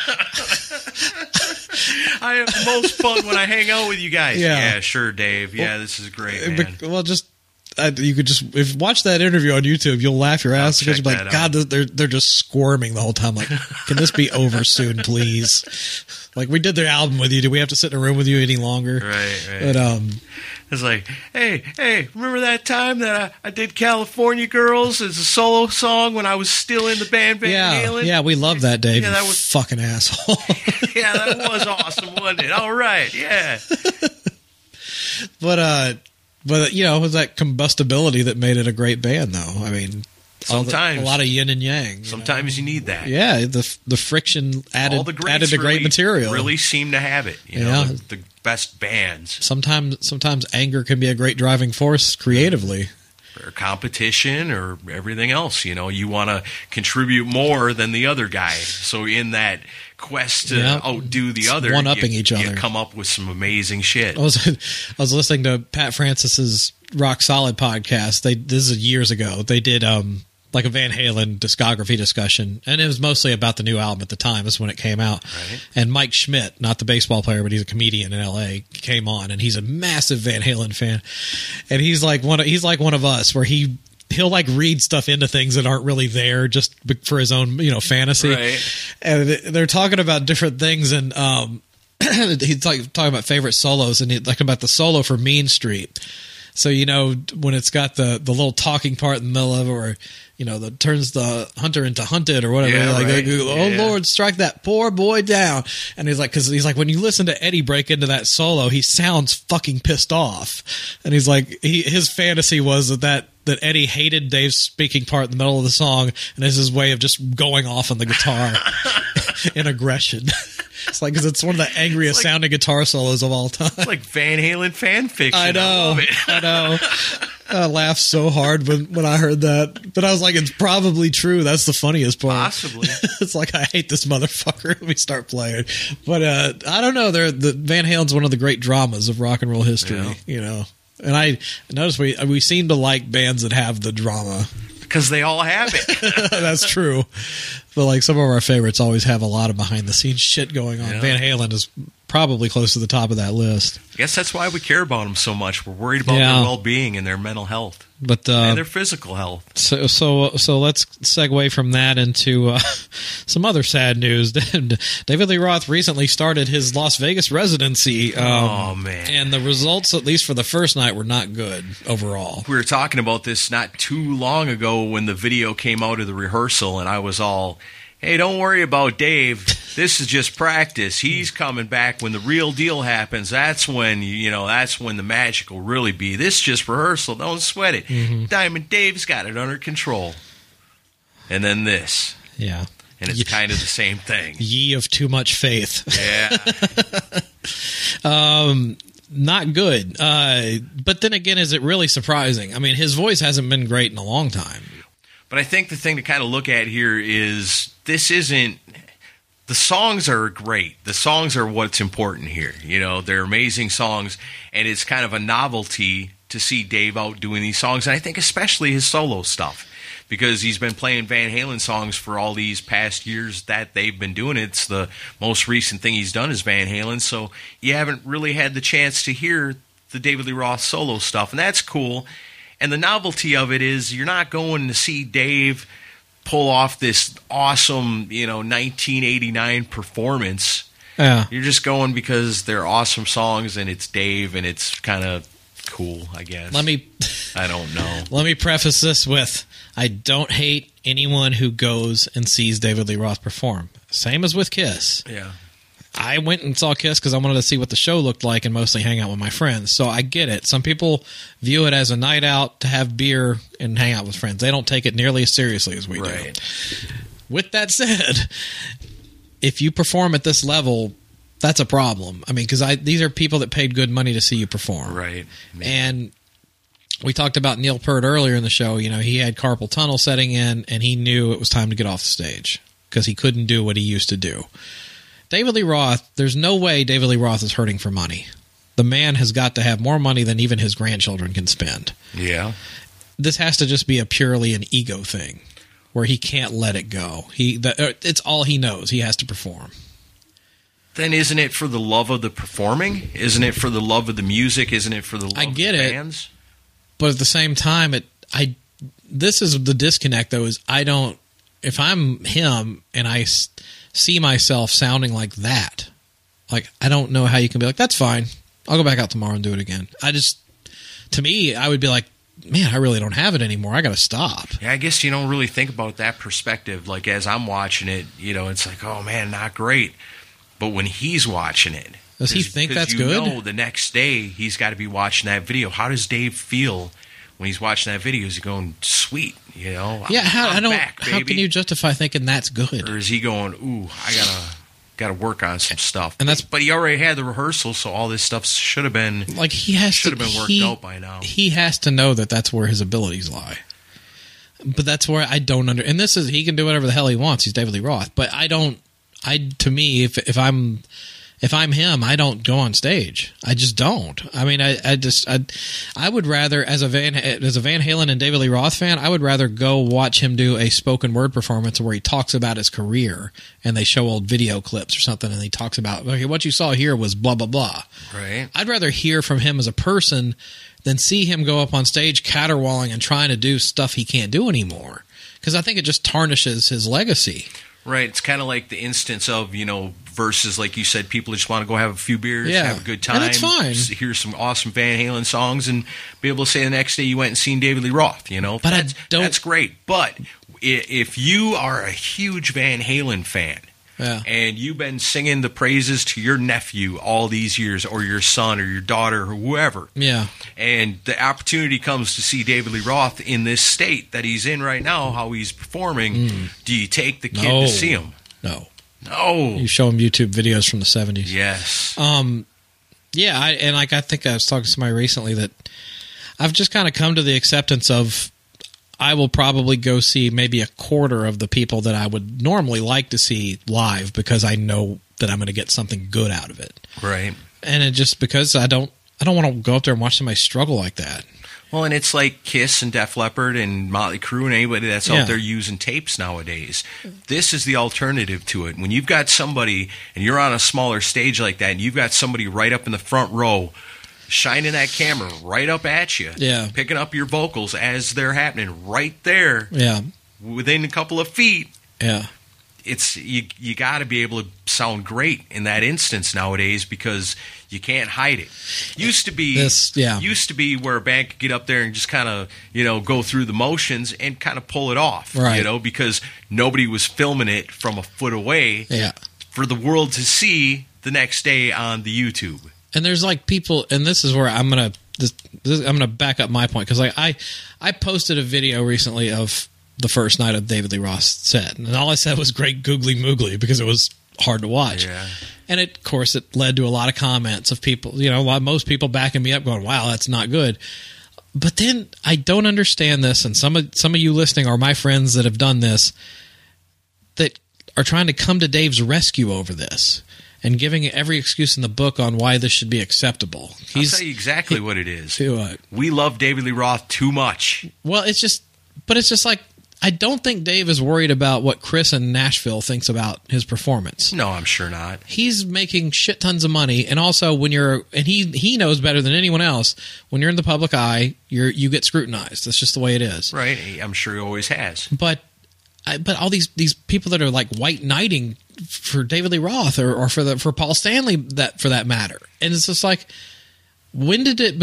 I have the most fun when I hang out with you guys. Yeah, sure, Dave. Yeah, this is great, man. Well, just you could just watch that interview on YouTube. You'll laugh your ass because you're like, God, they're just squirming the whole time. Like, can this be over soon, please? Like, we did the album with you. Do we have to sit in a room with you any longer? Right. But it's like, hey, remember that time that I did California Girls as a solo song when I was still in the band Van Halen? Yeah, we love that, Dave. Yeah, that was fucking asshole. Yeah, that was awesome, wasn't it? All right, yeah. But you know, it was that combustibility that made it a great band, though. I mean, sometimes a lot of yin and yang. Sometimes you need that. Yeah, the friction added the great really, material. Really seem to have it. You know, the best bands. Sometimes anger can be a great driving force creatively. Or competition or everything else. You know, you want to contribute more than the other guy. So in that quest to outdo the other, one-upping each other, you come up with some amazing shit. I was listening to Pat Francis's Rock Solid podcast. This is years ago. They did like a Van Halen discography discussion, and it was mostly about the new album at the time. This is when it came out. Right. And Mike Schmidt, not the baseball player, but he's a comedian in L.A., came on, and he's a massive Van Halen fan. And he's like one of us, where he'll like read stuff into things that aren't really there just for his own, you know, fantasy. Right. And they're talking about different things, and he's talking about favorite solos, and he's talking about the solo for Mean Street. So, you know, when it's got the little talking part in the middle of it, or, you know, that turns the hunter into hunted or whatever. Yeah, like, right. oh, Lord, strike that poor boy down. And he's like, because he's like, when you listen to Eddie break into that solo, he sounds fucking pissed off. And he's like, his fantasy was that Eddie hated Dave's speaking part in the middle of the song, and it's his way of just going off on the guitar in aggression. It's like, because it's one of the angriest sounding guitar solos of all time. It's like Van Halen fan fiction. I know. I know. I laughed so hard when I heard that. But I was like, it's probably true. That's the funniest part. Possibly. It's like, I hate this motherfucker. Let me start playing. But I don't know. The Van Halen's one of the great dramas of rock and roll history, you know. And I noticed we seem to like bands that have the drama. Because they all have it. That's true. But like some of our favorites always have a lot of behind the scenes shit going on. Yeah. Van Halen is probably close to the top of that list. I guess that's why we care about them so much. We're worried about their well-being and their mental health. But and their physical health. So let's segue from that into some other sad news. David Lee Roth recently started his Las Vegas residency. Oh, man. And the results, at least for the first night, were not good overall. We were talking about this not too long ago when the video came out of the rehearsal, and I was all, hey, don't worry about Dave. This is just practice. He's coming back when the real deal happens. That's when, that's when the magic will really be. This is just rehearsal. Don't sweat it. Mm-hmm. Diamond Dave's got it under control. And then this. Yeah. And it's kind of the same thing. Ye of too much faith. Yeah. Not good. But then again, is it really surprising? I mean, his voice hasn't been great in a long time. But I think the thing to kind of look at here is this isn't – the songs are great. The songs are what's important here. They're amazing songs, and it's kind of a novelty to see Dave out doing these songs, and I think especially his solo stuff, because he's been playing Van Halen songs for all these past years that they've been doing it. It's the most recent thing he's done is Van Halen, so you haven't really had the chance to hear the David Lee Roth solo stuff, and that's cool. And the novelty of it is you're not going to see Dave pull off this awesome, 1989 performance. Yeah. You're just going because they're awesome songs and it's Dave and it's kind of cool, I guess. I don't know. Let me preface this with, I don't hate anyone who goes and sees David Lee Roth perform. Same as with Kiss. Yeah. I went and saw Kiss because I wanted to see what the show looked like and mostly hang out with my friends. So I get it. Some people view it as a night out to have beer and hang out with friends. They don't take it nearly as seriously as we do. With that said, if you perform at this level, that's a problem. I mean, because these are people that paid good money to see you perform. Right. Yeah. And we talked about Neil Peart earlier in the show. He had carpal tunnel setting in, and he knew it was time to get off the stage because he couldn't do what he used to do. David Lee Roth, there's no way David Lee Roth is hurting for money. The man has got to have more money than even his grandchildren can spend. Yeah. This has to just be purely an ego thing where he can't let it go. It's all he knows. He has to perform. Then isn't it for the love of the performing? Isn't it for the love of the music? Isn't it for the love of the fans? But at the same time, this is the disconnect, though, is if I'm him and I see myself sounding like that, I don't know how you can be like, that's fine. I'll go back out tomorrow and do it again. To me, I would be like, man, I really don't have it anymore. I got to stop. Yeah, I guess you don't really think about that perspective. Like, as I'm watching it, it's like, oh, man, not great. But when he's watching it, does he think that's good? The next day he's got to be watching that video. How does Dave feel when he's watching that video? Is he going, sweet, Yeah, how can you justify thinking that's good? Or is he going, ooh, I gotta work on some stuff? And but he already had the rehearsal, so all this stuff should have been worked out by now. He has to know that that's where his abilities lie. But that's where I don't and this is, he can do whatever the hell he wants. He's David Lee Roth. But to me, if I'm him, I don't go on stage. I just don't. I mean, I would rather, as a Van Halen and David Lee Roth fan, I would rather go watch him do a spoken word performance where he talks about his career and they show old video clips or something, and he talks about, okay, what you saw here was blah blah blah. Right. I'd rather hear from him as a person than see him go up on stage caterwauling and trying to do stuff he can't do anymore, because I think it just tarnishes his legacy. Right. It's kind of like the instance of, versus, like you said, people just want to go have a few beers, have a good time. And it's fine. Hear some awesome Van Halen songs and be able to say the next day you went and seen David Lee Roth, But that's great. But if you are a huge Van Halen fan, and you've been singing the praises to your nephew all these years, or your son or your daughter or whoever, and the opportunity comes to see David Lee Roth in this state that he's in right now, how he's performing, do you take the kid to see him? No. You show him YouTube videos from the 70s. Yes. I think I was talking to somebody recently that I've just kind of come to the acceptance of, I will probably go see maybe a quarter of the people that I would normally like to see live, because I know that I'm going to get something good out of it. Right. And it just, because I don't want to go up there and watch somebody struggle like that. Well, and it's like Kiss and Def Leppard and Motley Crue and anybody that's out there using tapes nowadays. This is the alternative to it. When you've got somebody and you're on a smaller stage like that, and you've got somebody right up in the front row shining that camera right up at you, picking up your vocals as they're happening right there, within a couple of feet. It's you got to be able to sound great in that instance nowadays, because you can't hide it. Used to be where a band could get up there and just kind of go through the motions and kind of pull it off, because nobody was filming it from a foot away for the world to see the next day on the YouTube. And there's people, and this is where I'm gonna back up my point, because I posted a video recently of the first night of David Lee Roth's set, and all I said was great googly moogly, because it was hard to watch. And of course it led to a lot of comments of people, most people backing me up, going, wow, that's not good. But then I don't understand this, and some of you listening are my friends that have done this, that are trying to come to Dave's rescue over this and giving every excuse in the book on why this should be acceptable. I'll tell you exactly what it is. What? We love David Lee Roth too much. Well, it's just like, I don't think Dave is worried about what Chris in Nashville thinks about his performance. No, I'm sure not. He's making shit tons of money, and also he knows better than anyone else. When you're in the public eye, you get scrutinized. That's just the way it is. Right. I'm sure he always has. But all these people that are like white knighting for David Lee Roth or for Paul Stanley, that for that matter, and it's just like, when did it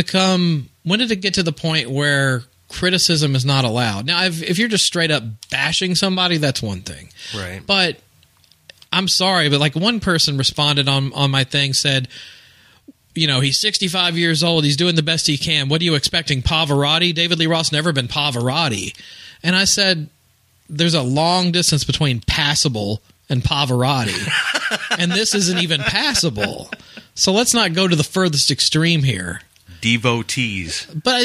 get to the point where criticism is not allowed? Now, if you're just straight up bashing somebody, that's one thing. Right. But I'm sorry, but like one person responded on my thing, said, he's 65 years old, he's doing the best he can. What are you expecting, Pavarotti? David Lee Roth's never been Pavarotti. And I said, there's a long distance between passable and Pavarotti. And this isn't even passable. So let's not go to the furthest extreme here. Devotees. But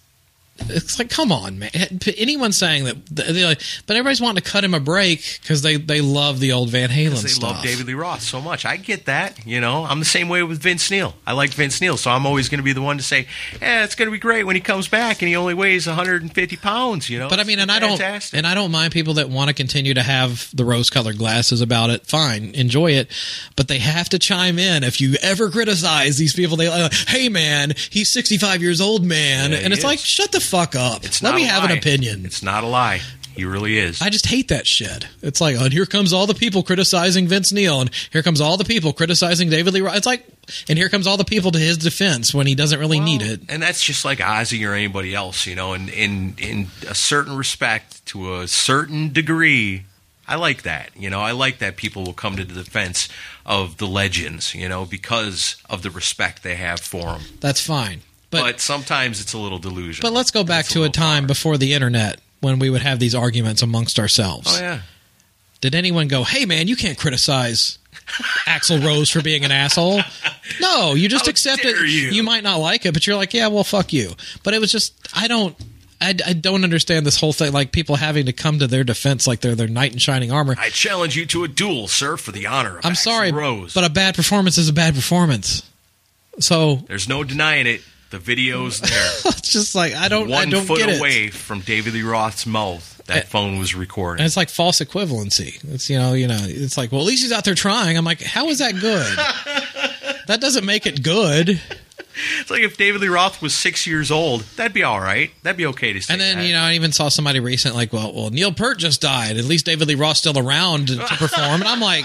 it's like, come on, man. Anyone saying that, but everybody's wanting to cut him a break because they love the old Van Halen stuff. They love David Lee Roth so much. I get that. I'm the same way with Vince Neil. I like Vince Neil, so I'm always going to be the one to say, it's going to be great when he comes back and he only weighs 150 pounds. But I mean, I don't mind people that want to continue to have the rose-colored glasses about it. Fine, enjoy it, but they have to chime in. If you ever criticize these people, they like, hey man, he's 65 years old, man, and it's like, shut the fuck up. Let me have an opinion. It's not a lie. He really is. I just hate that shit. It's like, and here comes all the people criticizing Vince Neil, and here comes all the people criticizing David Lee Roth. It's like, and here comes all the people to his defense when he doesn't really need it. And that's just like Ozzy or anybody else, and in a certain respect, to a certain degree, I like that. I like that people will come to the defense of the legends, because of the respect they have for them. That's fine. But sometimes it's a little delusional. But let's go back to a time before the internet when we would have these arguments amongst ourselves. Oh, yeah. Did anyone go, hey, man, you can't criticize Axl Rose for being an asshole? No, you just accept it. You might not like it, but you're like, yeah, well, fuck you. But it was just, I don't understand this whole thing, like people having to come to their defense like they're their knight in shining armor. I challenge you to a duel, sir, for the honor of Axl Rose. But a bad performance is a bad performance. So there's no denying it. The video's there. It's just like, I don't get it. 1 foot away from David Lee Roth's mouth, that phone was recording. And it's like false equivalency. It's, it's like, well, at least he's out there trying. I'm like, how is that good? That doesn't make it good. It's like if David Lee Roth was 6 years old, that'd be all right. That'd be okay to say. And then, that. I even saw somebody recent like, well, Neil Peart just died. At least David Lee Roth's still around to perform. And I'm like,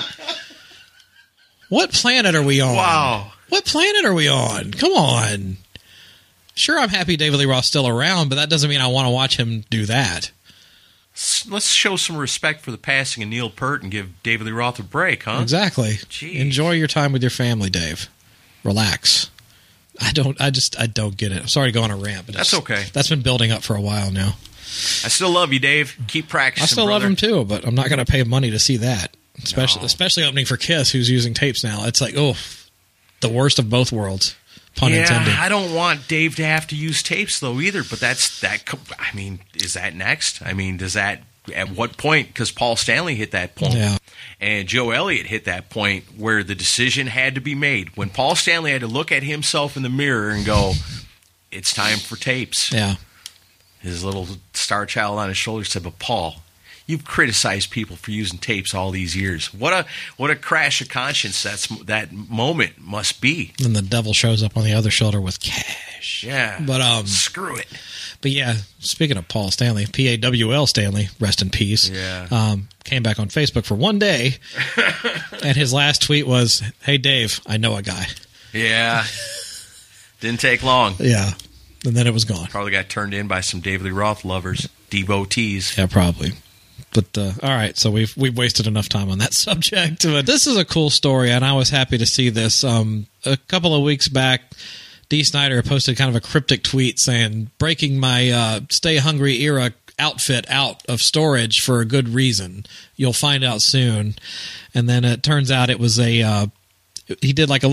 what planet are we on? Wow. What planet are we on? Come on. Sure, I'm happy David Lee Roth's still around, but that doesn't mean I want to watch him do that. Let's show some respect for the passing of Neil Peart and give David Lee Roth a break, huh? Exactly. Jeez. Enjoy your time with your family, Dave. Relax. I don't get it. I'm sorry to go on a rant, but that's okay. That's been building up for a while now. I still love you, Dave. Keep practicing, I still love him too, but I'm not going to pay money to see that. Especially opening for Kiss, who's using tapes now. It's like, the worst of both worlds. Pun intended. I don't want Dave to have to use tapes though either. But I mean, is that next? I mean, does that at what point? Because Paul Stanley hit that point, and Joe Elliott hit that point where the decision had to be made. When Paul Stanley had to look at himself in the mirror and go, "It's time for tapes." Yeah. His little star child on his shoulder said, "But Paul, you've criticized people for using tapes all these years. What a crash of conscience that moment must be." And the devil shows up on the other shoulder with cash. Yeah, but screw it. But yeah, speaking of Paul Stanley, PAWL Stanley, rest in peace. Yeah, came back on Facebook for one day, and his last tweet was, "Hey Dave, I know a guy." Yeah, didn't take long. Yeah, and then it was gone. Probably got turned in by some David Lee Roth lovers, devotees. Yeah, probably. But all right, so we've wasted enough time on that subject. But this is a cool story, and I was happy to see this. A couple of weeks back, Dee Snider posted kind of a cryptic tweet saying, "Breaking my Stay Hungry era outfit out of storage for a good reason. You'll find out soon." And then it turns out it was he did like a little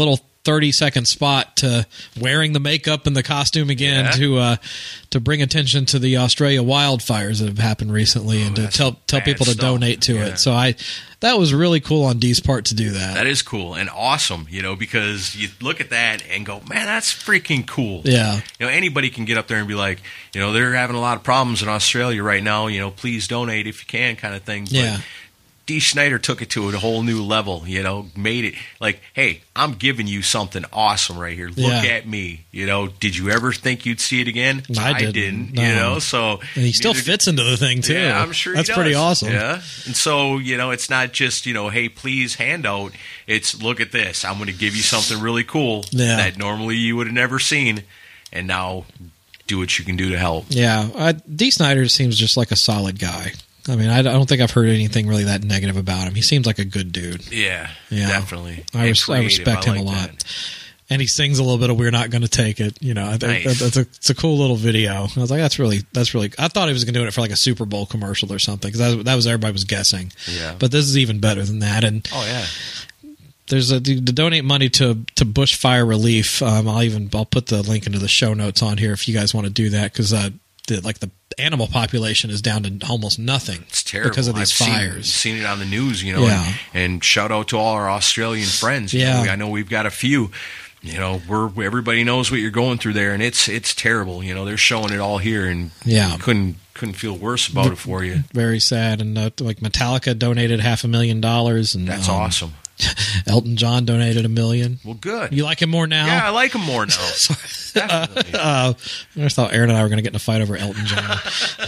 30-second spot to wearing the makeup and the costume again to bring attention to the Australia wildfires that have happened recently and to tell people to donate to it. So that was really cool on Dee's part to do that. That is cool and awesome, because you look at that and go, man, that's freaking cool. Yeah. Anybody can get up there and be like, they're having a lot of problems in Australia right now, please donate if you can, kind of thing. But Dee Snider took it to a whole new level, made it like, hey, I'm giving you something awesome right here. Look at me. Did you ever think you'd see it again? I didn't. No. So and he still fits into the thing too. Yeah, I'm sure that's pretty awesome. Yeah. And so, it's not just, hey, please handout. It's look at this. I'm going to give you something really cool that normally you would have never seen. And now do what you can do to help. Yeah. Dee Snider seems just like a solid guy. I mean, I don't think I've heard anything really that negative about him. He seems like a good dude. Yeah, definitely. I respect him a lot. That. And he sings a little bit of "We're Not Gonna Take It." Nice. It's a cool little video. I was like, that's really. I thought he was going to do it for like a Super Bowl commercial or something because that was everybody was guessing. Yeah. But this is even better than that. And there's to donate money to bushfire relief. I'll put the link into the show notes on here if you guys want to do that because the animal population is down to almost nothing. It's terrible because of these fires. Seen it on the news, and shout out to all our Australian friends. I know we've got a few. Everybody knows what you're going through there, and it's terrible. They're showing it all here, and couldn't feel worse about it for you. Very sad, and like Metallica donated $500,000, and that's awesome. Elton John donated $1 million. Well, good. You like him more now? Yeah, I like him more now. Definitely. I just thought Aaron and I were going to get in a fight over Elton John.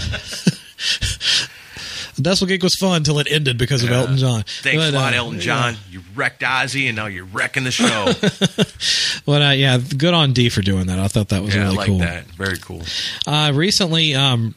The Decibel Geek was fun until it ended because of Elton John. Thanks a lot, Elton John. You wrecked Ozzy, and now you're wrecking the show. But good on Dee for doing that. I thought that was really cool. I like that. Very cool. Recently,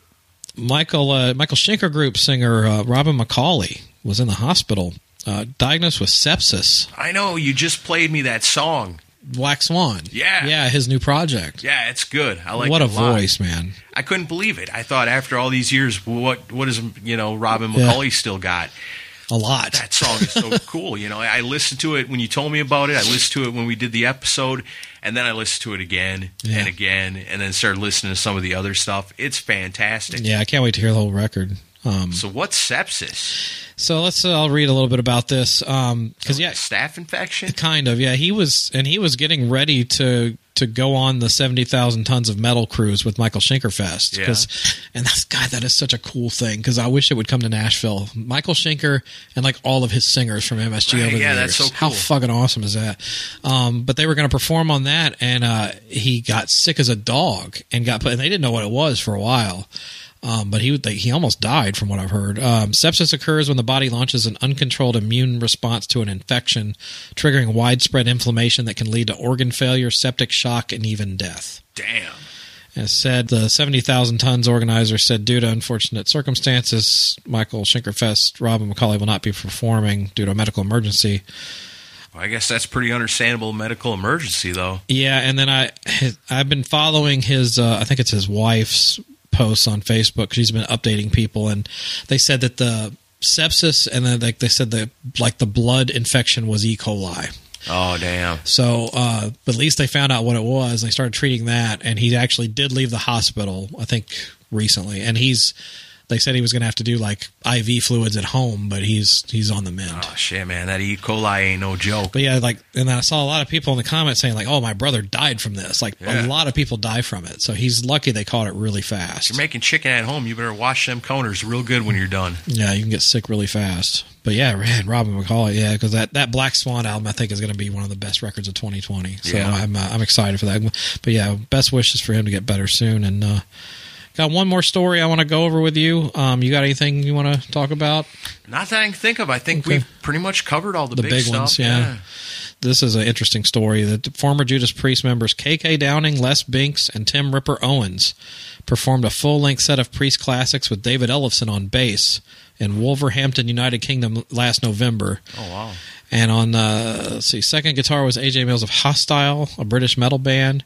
Michael Schenker Group singer Robin McCauley was in the hospital. Diagnosed with sepsis. I know. You just played me that song. Black Swan. Yeah. Yeah, his new project. Yeah, it's good. I like it What a a voice, man. I couldn't believe it. I thought after all these years, what is, Robin McCauley still got? A lot. That song is so cool. I listened to it when you told me about it. I listened to it when we did the episode. And then I listened to it again and again. And then started listening to some of the other stuff. It's fantastic. Yeah, I can't wait to hear the whole record. So what's sepsis? So I'll read a little bit about this. Because staph infection? Kind of, yeah. He was getting ready to go on the 70,000 tons of metal cruise with Michael Schenker Fest. And that is such a cool thing because I wish it would come to Nashville. Michael Schenker and like all of his singers from MSG over the years. Yeah, that's so cool. How fucking awesome is that? But they were going to perform on that, and he got sick as a dog and and they didn't know what it was for a while. But he almost died from what I've heard. Sepsis occurs when the body launches an uncontrolled immune response to an infection, triggering widespread inflammation that can lead to organ failure, septic shock, and even death. Damn. As said, the 70,000 tons organizer said, due to unfortunate circumstances, Michael Schenker Fest, Robin McCauley will not be performing due to a medical emergency. Well, I guess that's pretty understandable medical emergency, though. Yeah, and then I've been following his, I think it's his wife's posts on Facebook. She's been updating people, and they said that the sepsis and then they said that the blood infection was E. coli. Oh, damn. So at least they found out what it was. They started treating that, and he actually did leave the hospital, I think, recently. And they said he was going to have to do like IV fluids at home, but he's on the mend. Oh shit, man, that E. coli ain't no joke. But yeah, and then I saw a lot of people in the comments saying like, "Oh, my brother died from this." A lot of people die from it, so he's lucky they caught it really fast. If you're making chicken at home, you better wash them counters real good when you're done. Yeah, you can get sick really fast. But yeah, man, Robin McCauley, because that Black Swan album I think is going to be one of the best records of 2020. So I'm excited for that. But yeah, best wishes for him to get better soon. And got one more story I want to go over with you. You got anything you want to talk about? Not that I can think of. I think we've pretty much covered all the big stuff. Ones. Yeah. This is an interesting story. The former Judas Priest members KK Downing, Les Binks, and Tim Ripper Owens performed a full-length set of Priest classics with David Ellefson on bass in Wolverhampton, United Kingdom last November. Oh, wow. And on, second guitar was AJ Mills of Hostile, a British metal band.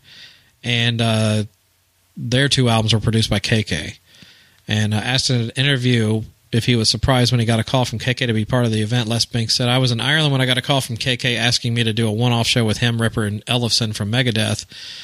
And their two albums were produced by KK. And asked in an interview if he was surprised when he got a call from KK to be part of the event. Les Binks said, I was in Ireland when I got a call from KK asking me to do a one-off show with him, Ripper, and Ellefson from Megadeth.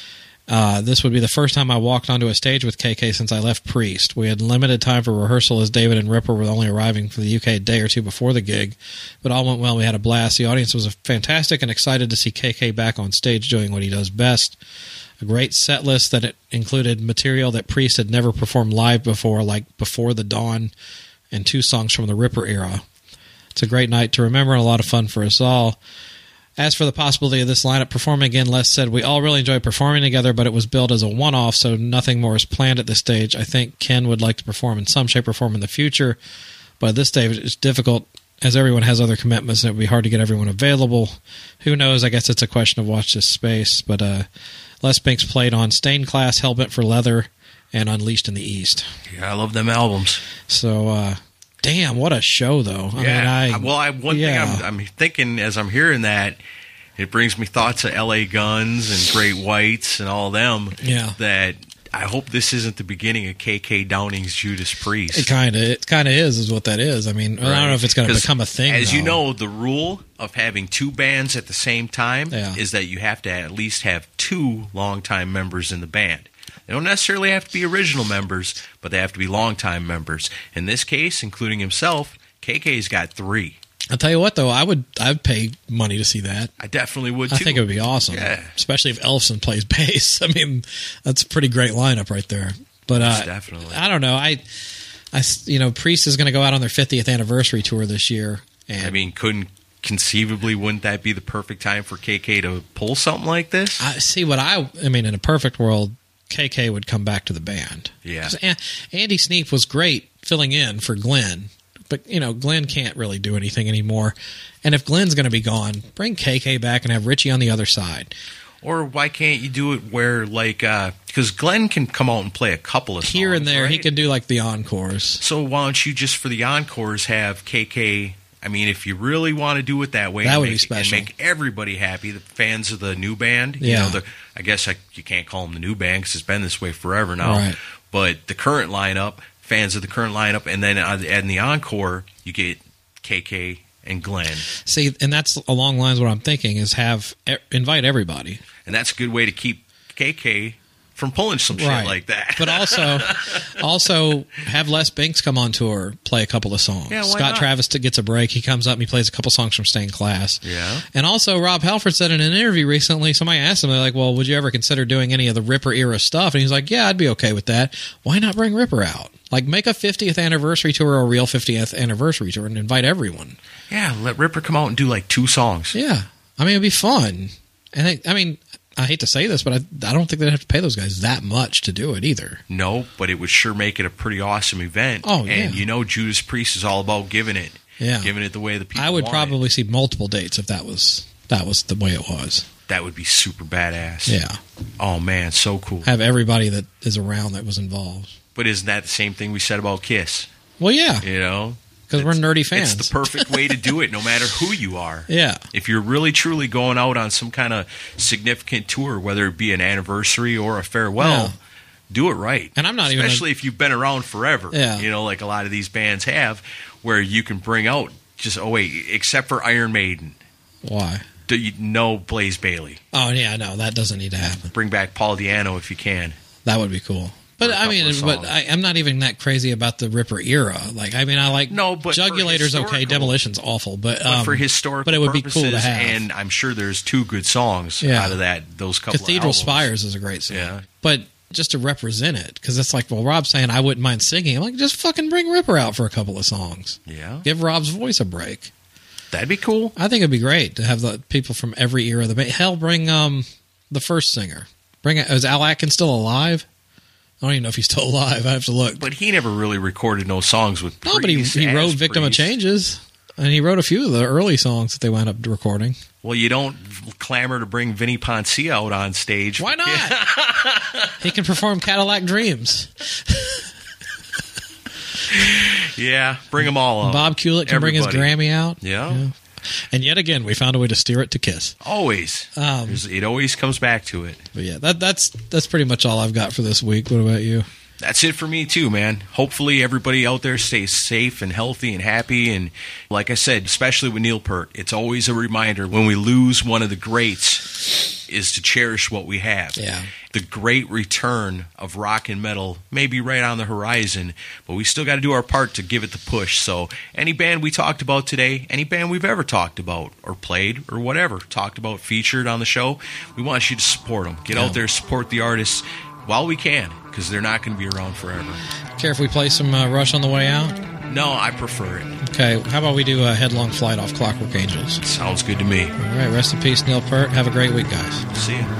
This would be the first time I walked onto a stage with KK since I left Priest. We had limited time for rehearsal as David and Ripper were only arriving for the UK a day or two before the gig, but all went well. We had a blast. The audience was fantastic and excited to see KK back on stage doing what he does best. A great set list that it included material that Priest had never performed live before, like Before the Dawn and 2 songs from the Ripper era. It's a great night to remember and a lot of fun for us all. As for the possibility of this lineup performing again, Les said, we all really enjoyed performing together, but it was billed as a one-off, so nothing more is planned at this stage. I think Ken would like to perform in some shape or form in the future, but at this stage it's difficult as everyone has other commitments and it would be hard to get everyone available. Who knows? I guess it's a question of watch this space, but Les Binks played on Stained Class, Hellbent for Leather, and Unleashed in the East. Yeah, I love them albums. So, damn, what a show, though. One thing I'm thinking as I'm hearing that, it brings me thoughts of L.A. Guns and Great Whites and all them. Yeah. That I hope this isn't the beginning of KK Downing's Judas Priest. It kind of is what that is. I mean, right. I don't know if it's going to become a thing. As though. You know, the rule of having 2 bands at the same time is that you have to at least have 2 longtime members in the band. They don't necessarily have to be original members, but they have to be longtime members. In this case, including himself, KK's got 3. I'll tell you what, though, I'd pay money to see that. I definitely would, too. I think it would be awesome, especially if Ellefson plays bass. I mean, that's a pretty great lineup right there. But definitely. I don't know. I Priest is going to go out on their 50th anniversary tour this year. And I mean, wouldn't that be the perfect time for KK to pull something like this? I mean, in a perfect world, KK would come back to the band. Yeah. Andy Sneap was great filling in for Glenn, but, Glenn can't really do anything anymore. And if Glenn's going to be gone, bring KK back and have Richie on the other side. Or why can't you do it where, because Glenn can come out and play a couple of songs, here and there, right? He can do, the encores. So why don't you just, for the encores, have KK... I mean, if you really want to do it that way, that would be special. And make everybody happy, the fans of the new band, I guess you can't call them the new band because it's been this way forever now. Right. But the current lineup, fans of the current lineup, and then in the encore, you get KK and Glenn. See, and that's along lines what I'm thinking is invite everybody. And that's a good way to keep KK from pulling some shit like that. But also have Les Binks come on tour, play a couple of songs. Yeah, why Scott not? Travis gets a break. He comes up and he plays a couple songs from Stained Class. Yeah. And also Rob Halford said in an interview recently, somebody asked him, they're like, well, would you ever consider doing any of the Ripper era stuff? And he's like, yeah, I'd be okay with that. Why not bring Ripper out? Make a 50th anniversary tour or a real 50th anniversary tour and invite everyone. Yeah, let Ripper come out and do 2 songs. Yeah. I mean, it'd be fun. And I hate to say this, but I don't think they'd have to pay those guys that much to do it either. No, but it would sure make it a pretty awesome event. Oh, yeah. And Judas Priest is all about giving it. Yeah. Giving it the way the people I would want probably it. see multiple dates if that was the way it was. That would be super badass. Yeah. Oh, man, so cool. Have everybody that is around that was involved. But isn't that the same thing we said about Kiss? Well, yeah. Because we're nerdy fans. It's the perfect way to do it, no matter who you are. Yeah. If you're really, truly going out on some kind of significant tour, whether it be an anniversary or a farewell, do it right. And I'm not Especially if you've been around forever. Yeah. Like a lot of these bands have, where you can bring out except for Iron Maiden. Why? No Blaze Bayley. Oh, yeah, no, that doesn't need to happen. Bring back Paul Di'Anno if you can. That would be cool. But I'm not even that crazy about the Ripper era. I like Jugulator's okay, Demolition's awful, but for historical but it would be purposes, cool to have. and I'm sure there's 2 good songs out of those couple. Cathedral of albums. Spires is a great song. Yeah, but just to represent it, because it's Rob's saying I wouldn't mind singing. I'm like, just fucking bring Ripper out for a couple of songs. Yeah, give Rob's voice a break. That'd be cool. I think it'd be great to have the people from every era of the band. Hell, bring the first singer. Is Al Atkins still alive? I don't even know if he's still alive. I have to look. But he never really recorded no songs with Priest. No, but he wrote Victim of Changes. And he wrote a few of the early songs that they wound up recording. Well, you don't clamor to bring Vinnie Poncia out on stage. Why not? He can perform Cadillac Dreams. Yeah, bring them all out. Bob Kulick can bring his Grammy out. Yeah. And yet again, we found a way to steer it to Kiss. Always. It always comes back to it. But yeah, that's pretty much all I've got for this week. What about you? That's it for me too, man. Hopefully everybody out there stays safe and healthy and happy. And like I said, especially with Neil Peart, it's always a reminder when we lose one of the greats is to cherish what we have. Yeah. The great return of rock and metal may be right on the horizon, but we still got to do our part to give it the push. So any band we talked about today, any band we've ever talked about or played or whatever, talked about, featured on the show, we want you to support them. Get out there, support the artists while we can, because they're not going to be around forever. Care if we play some Rush on the way out? No, I prefer it. Okay, how about we do a Headlong Flight off Clockwork Angels? Sounds good to me. All right, rest in peace, Neil Peart. Have a great week, guys. See ya.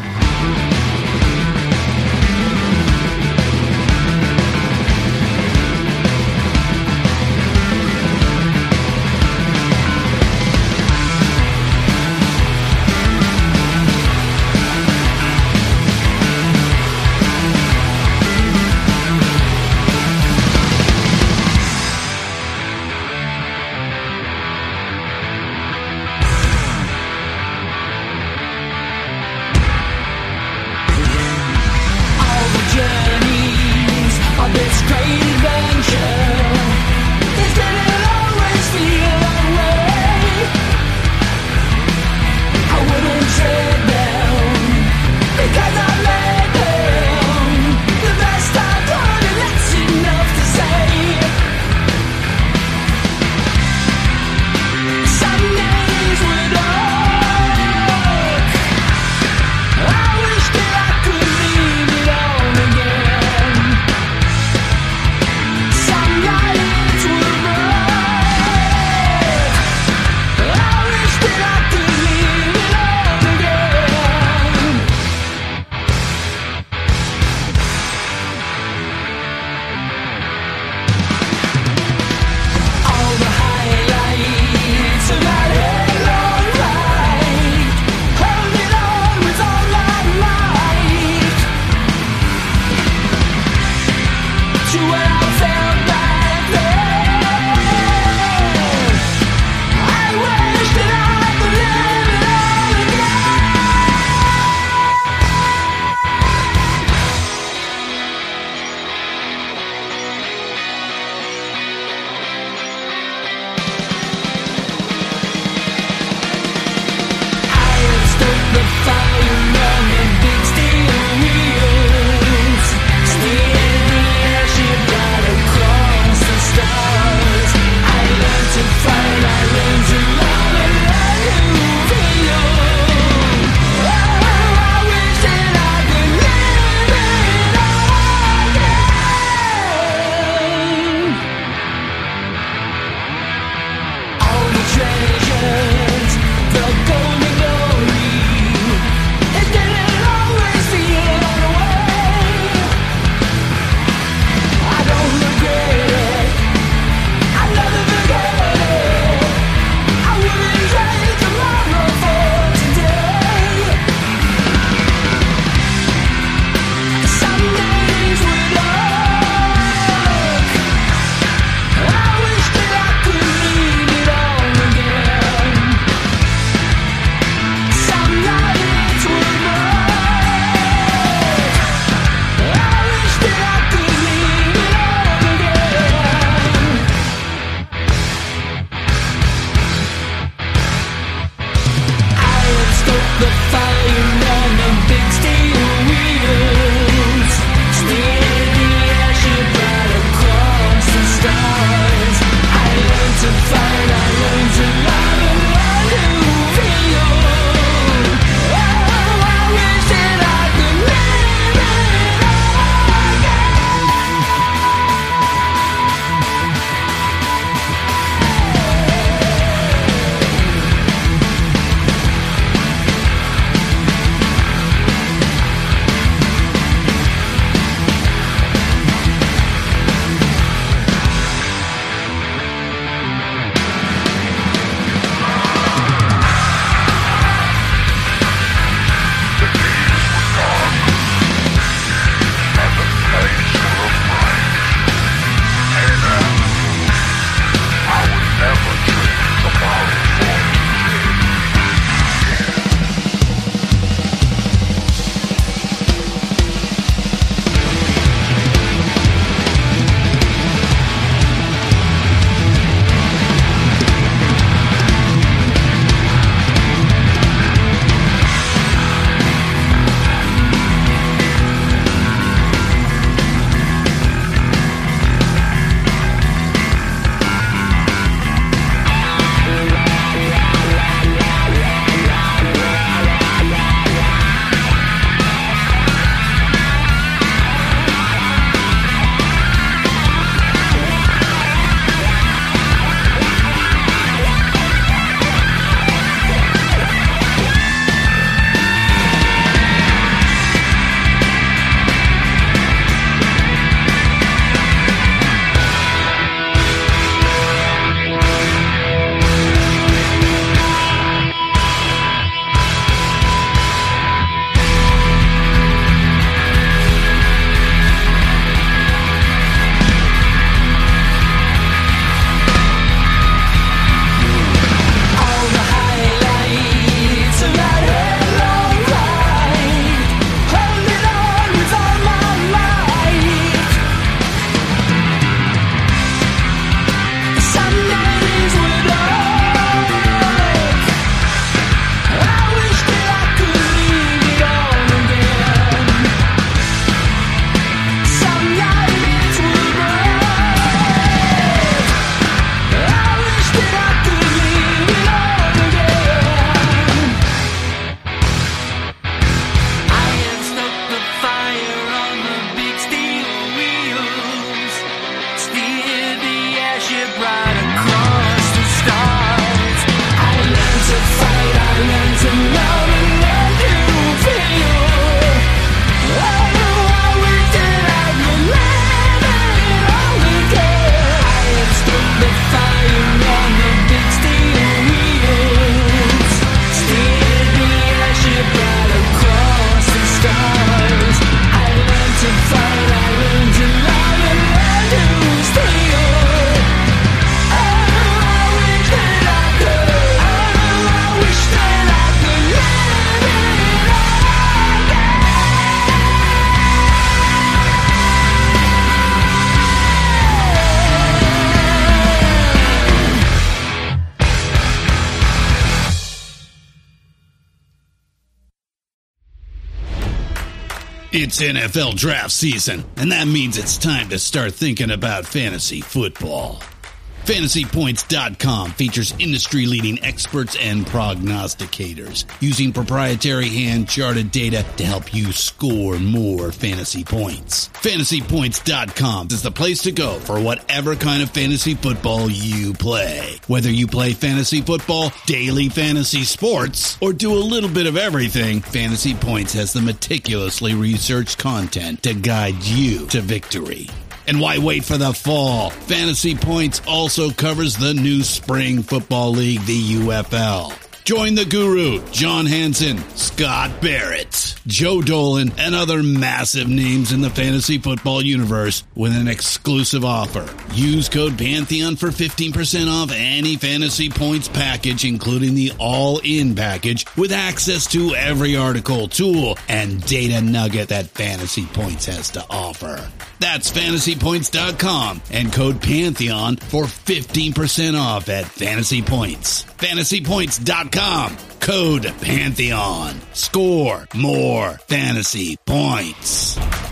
It's NFL draft season, and that means it's time to start thinking about fantasy football. FantasyPoints.com features industry-leading experts and prognosticators using proprietary hand-charted data to help you score more fantasy points. FantasyPoints.com is the place to go for whatever kind of fantasy football you play. Whether you play fantasy football, daily fantasy sports, or do a little bit of everything, Fantasy Points has the meticulously researched content to guide you to victory. And why wait for the fall? Fantasy Points also covers the new spring football league, the UFL. Join the guru, John Hansen, Scott Barrett, Joe Dolan, and other massive names in the fantasy football universe with an exclusive offer. Use code Pantheon for 15% off any Fantasy Points package, including the all-in package, with access to every article, tool, and data nugget that Fantasy Points has to offer. That's FantasyPoints.com and code Pantheon for 15% off at Fantasy Points. FantasyPoints.com, code Pantheon. Score more fantasy points.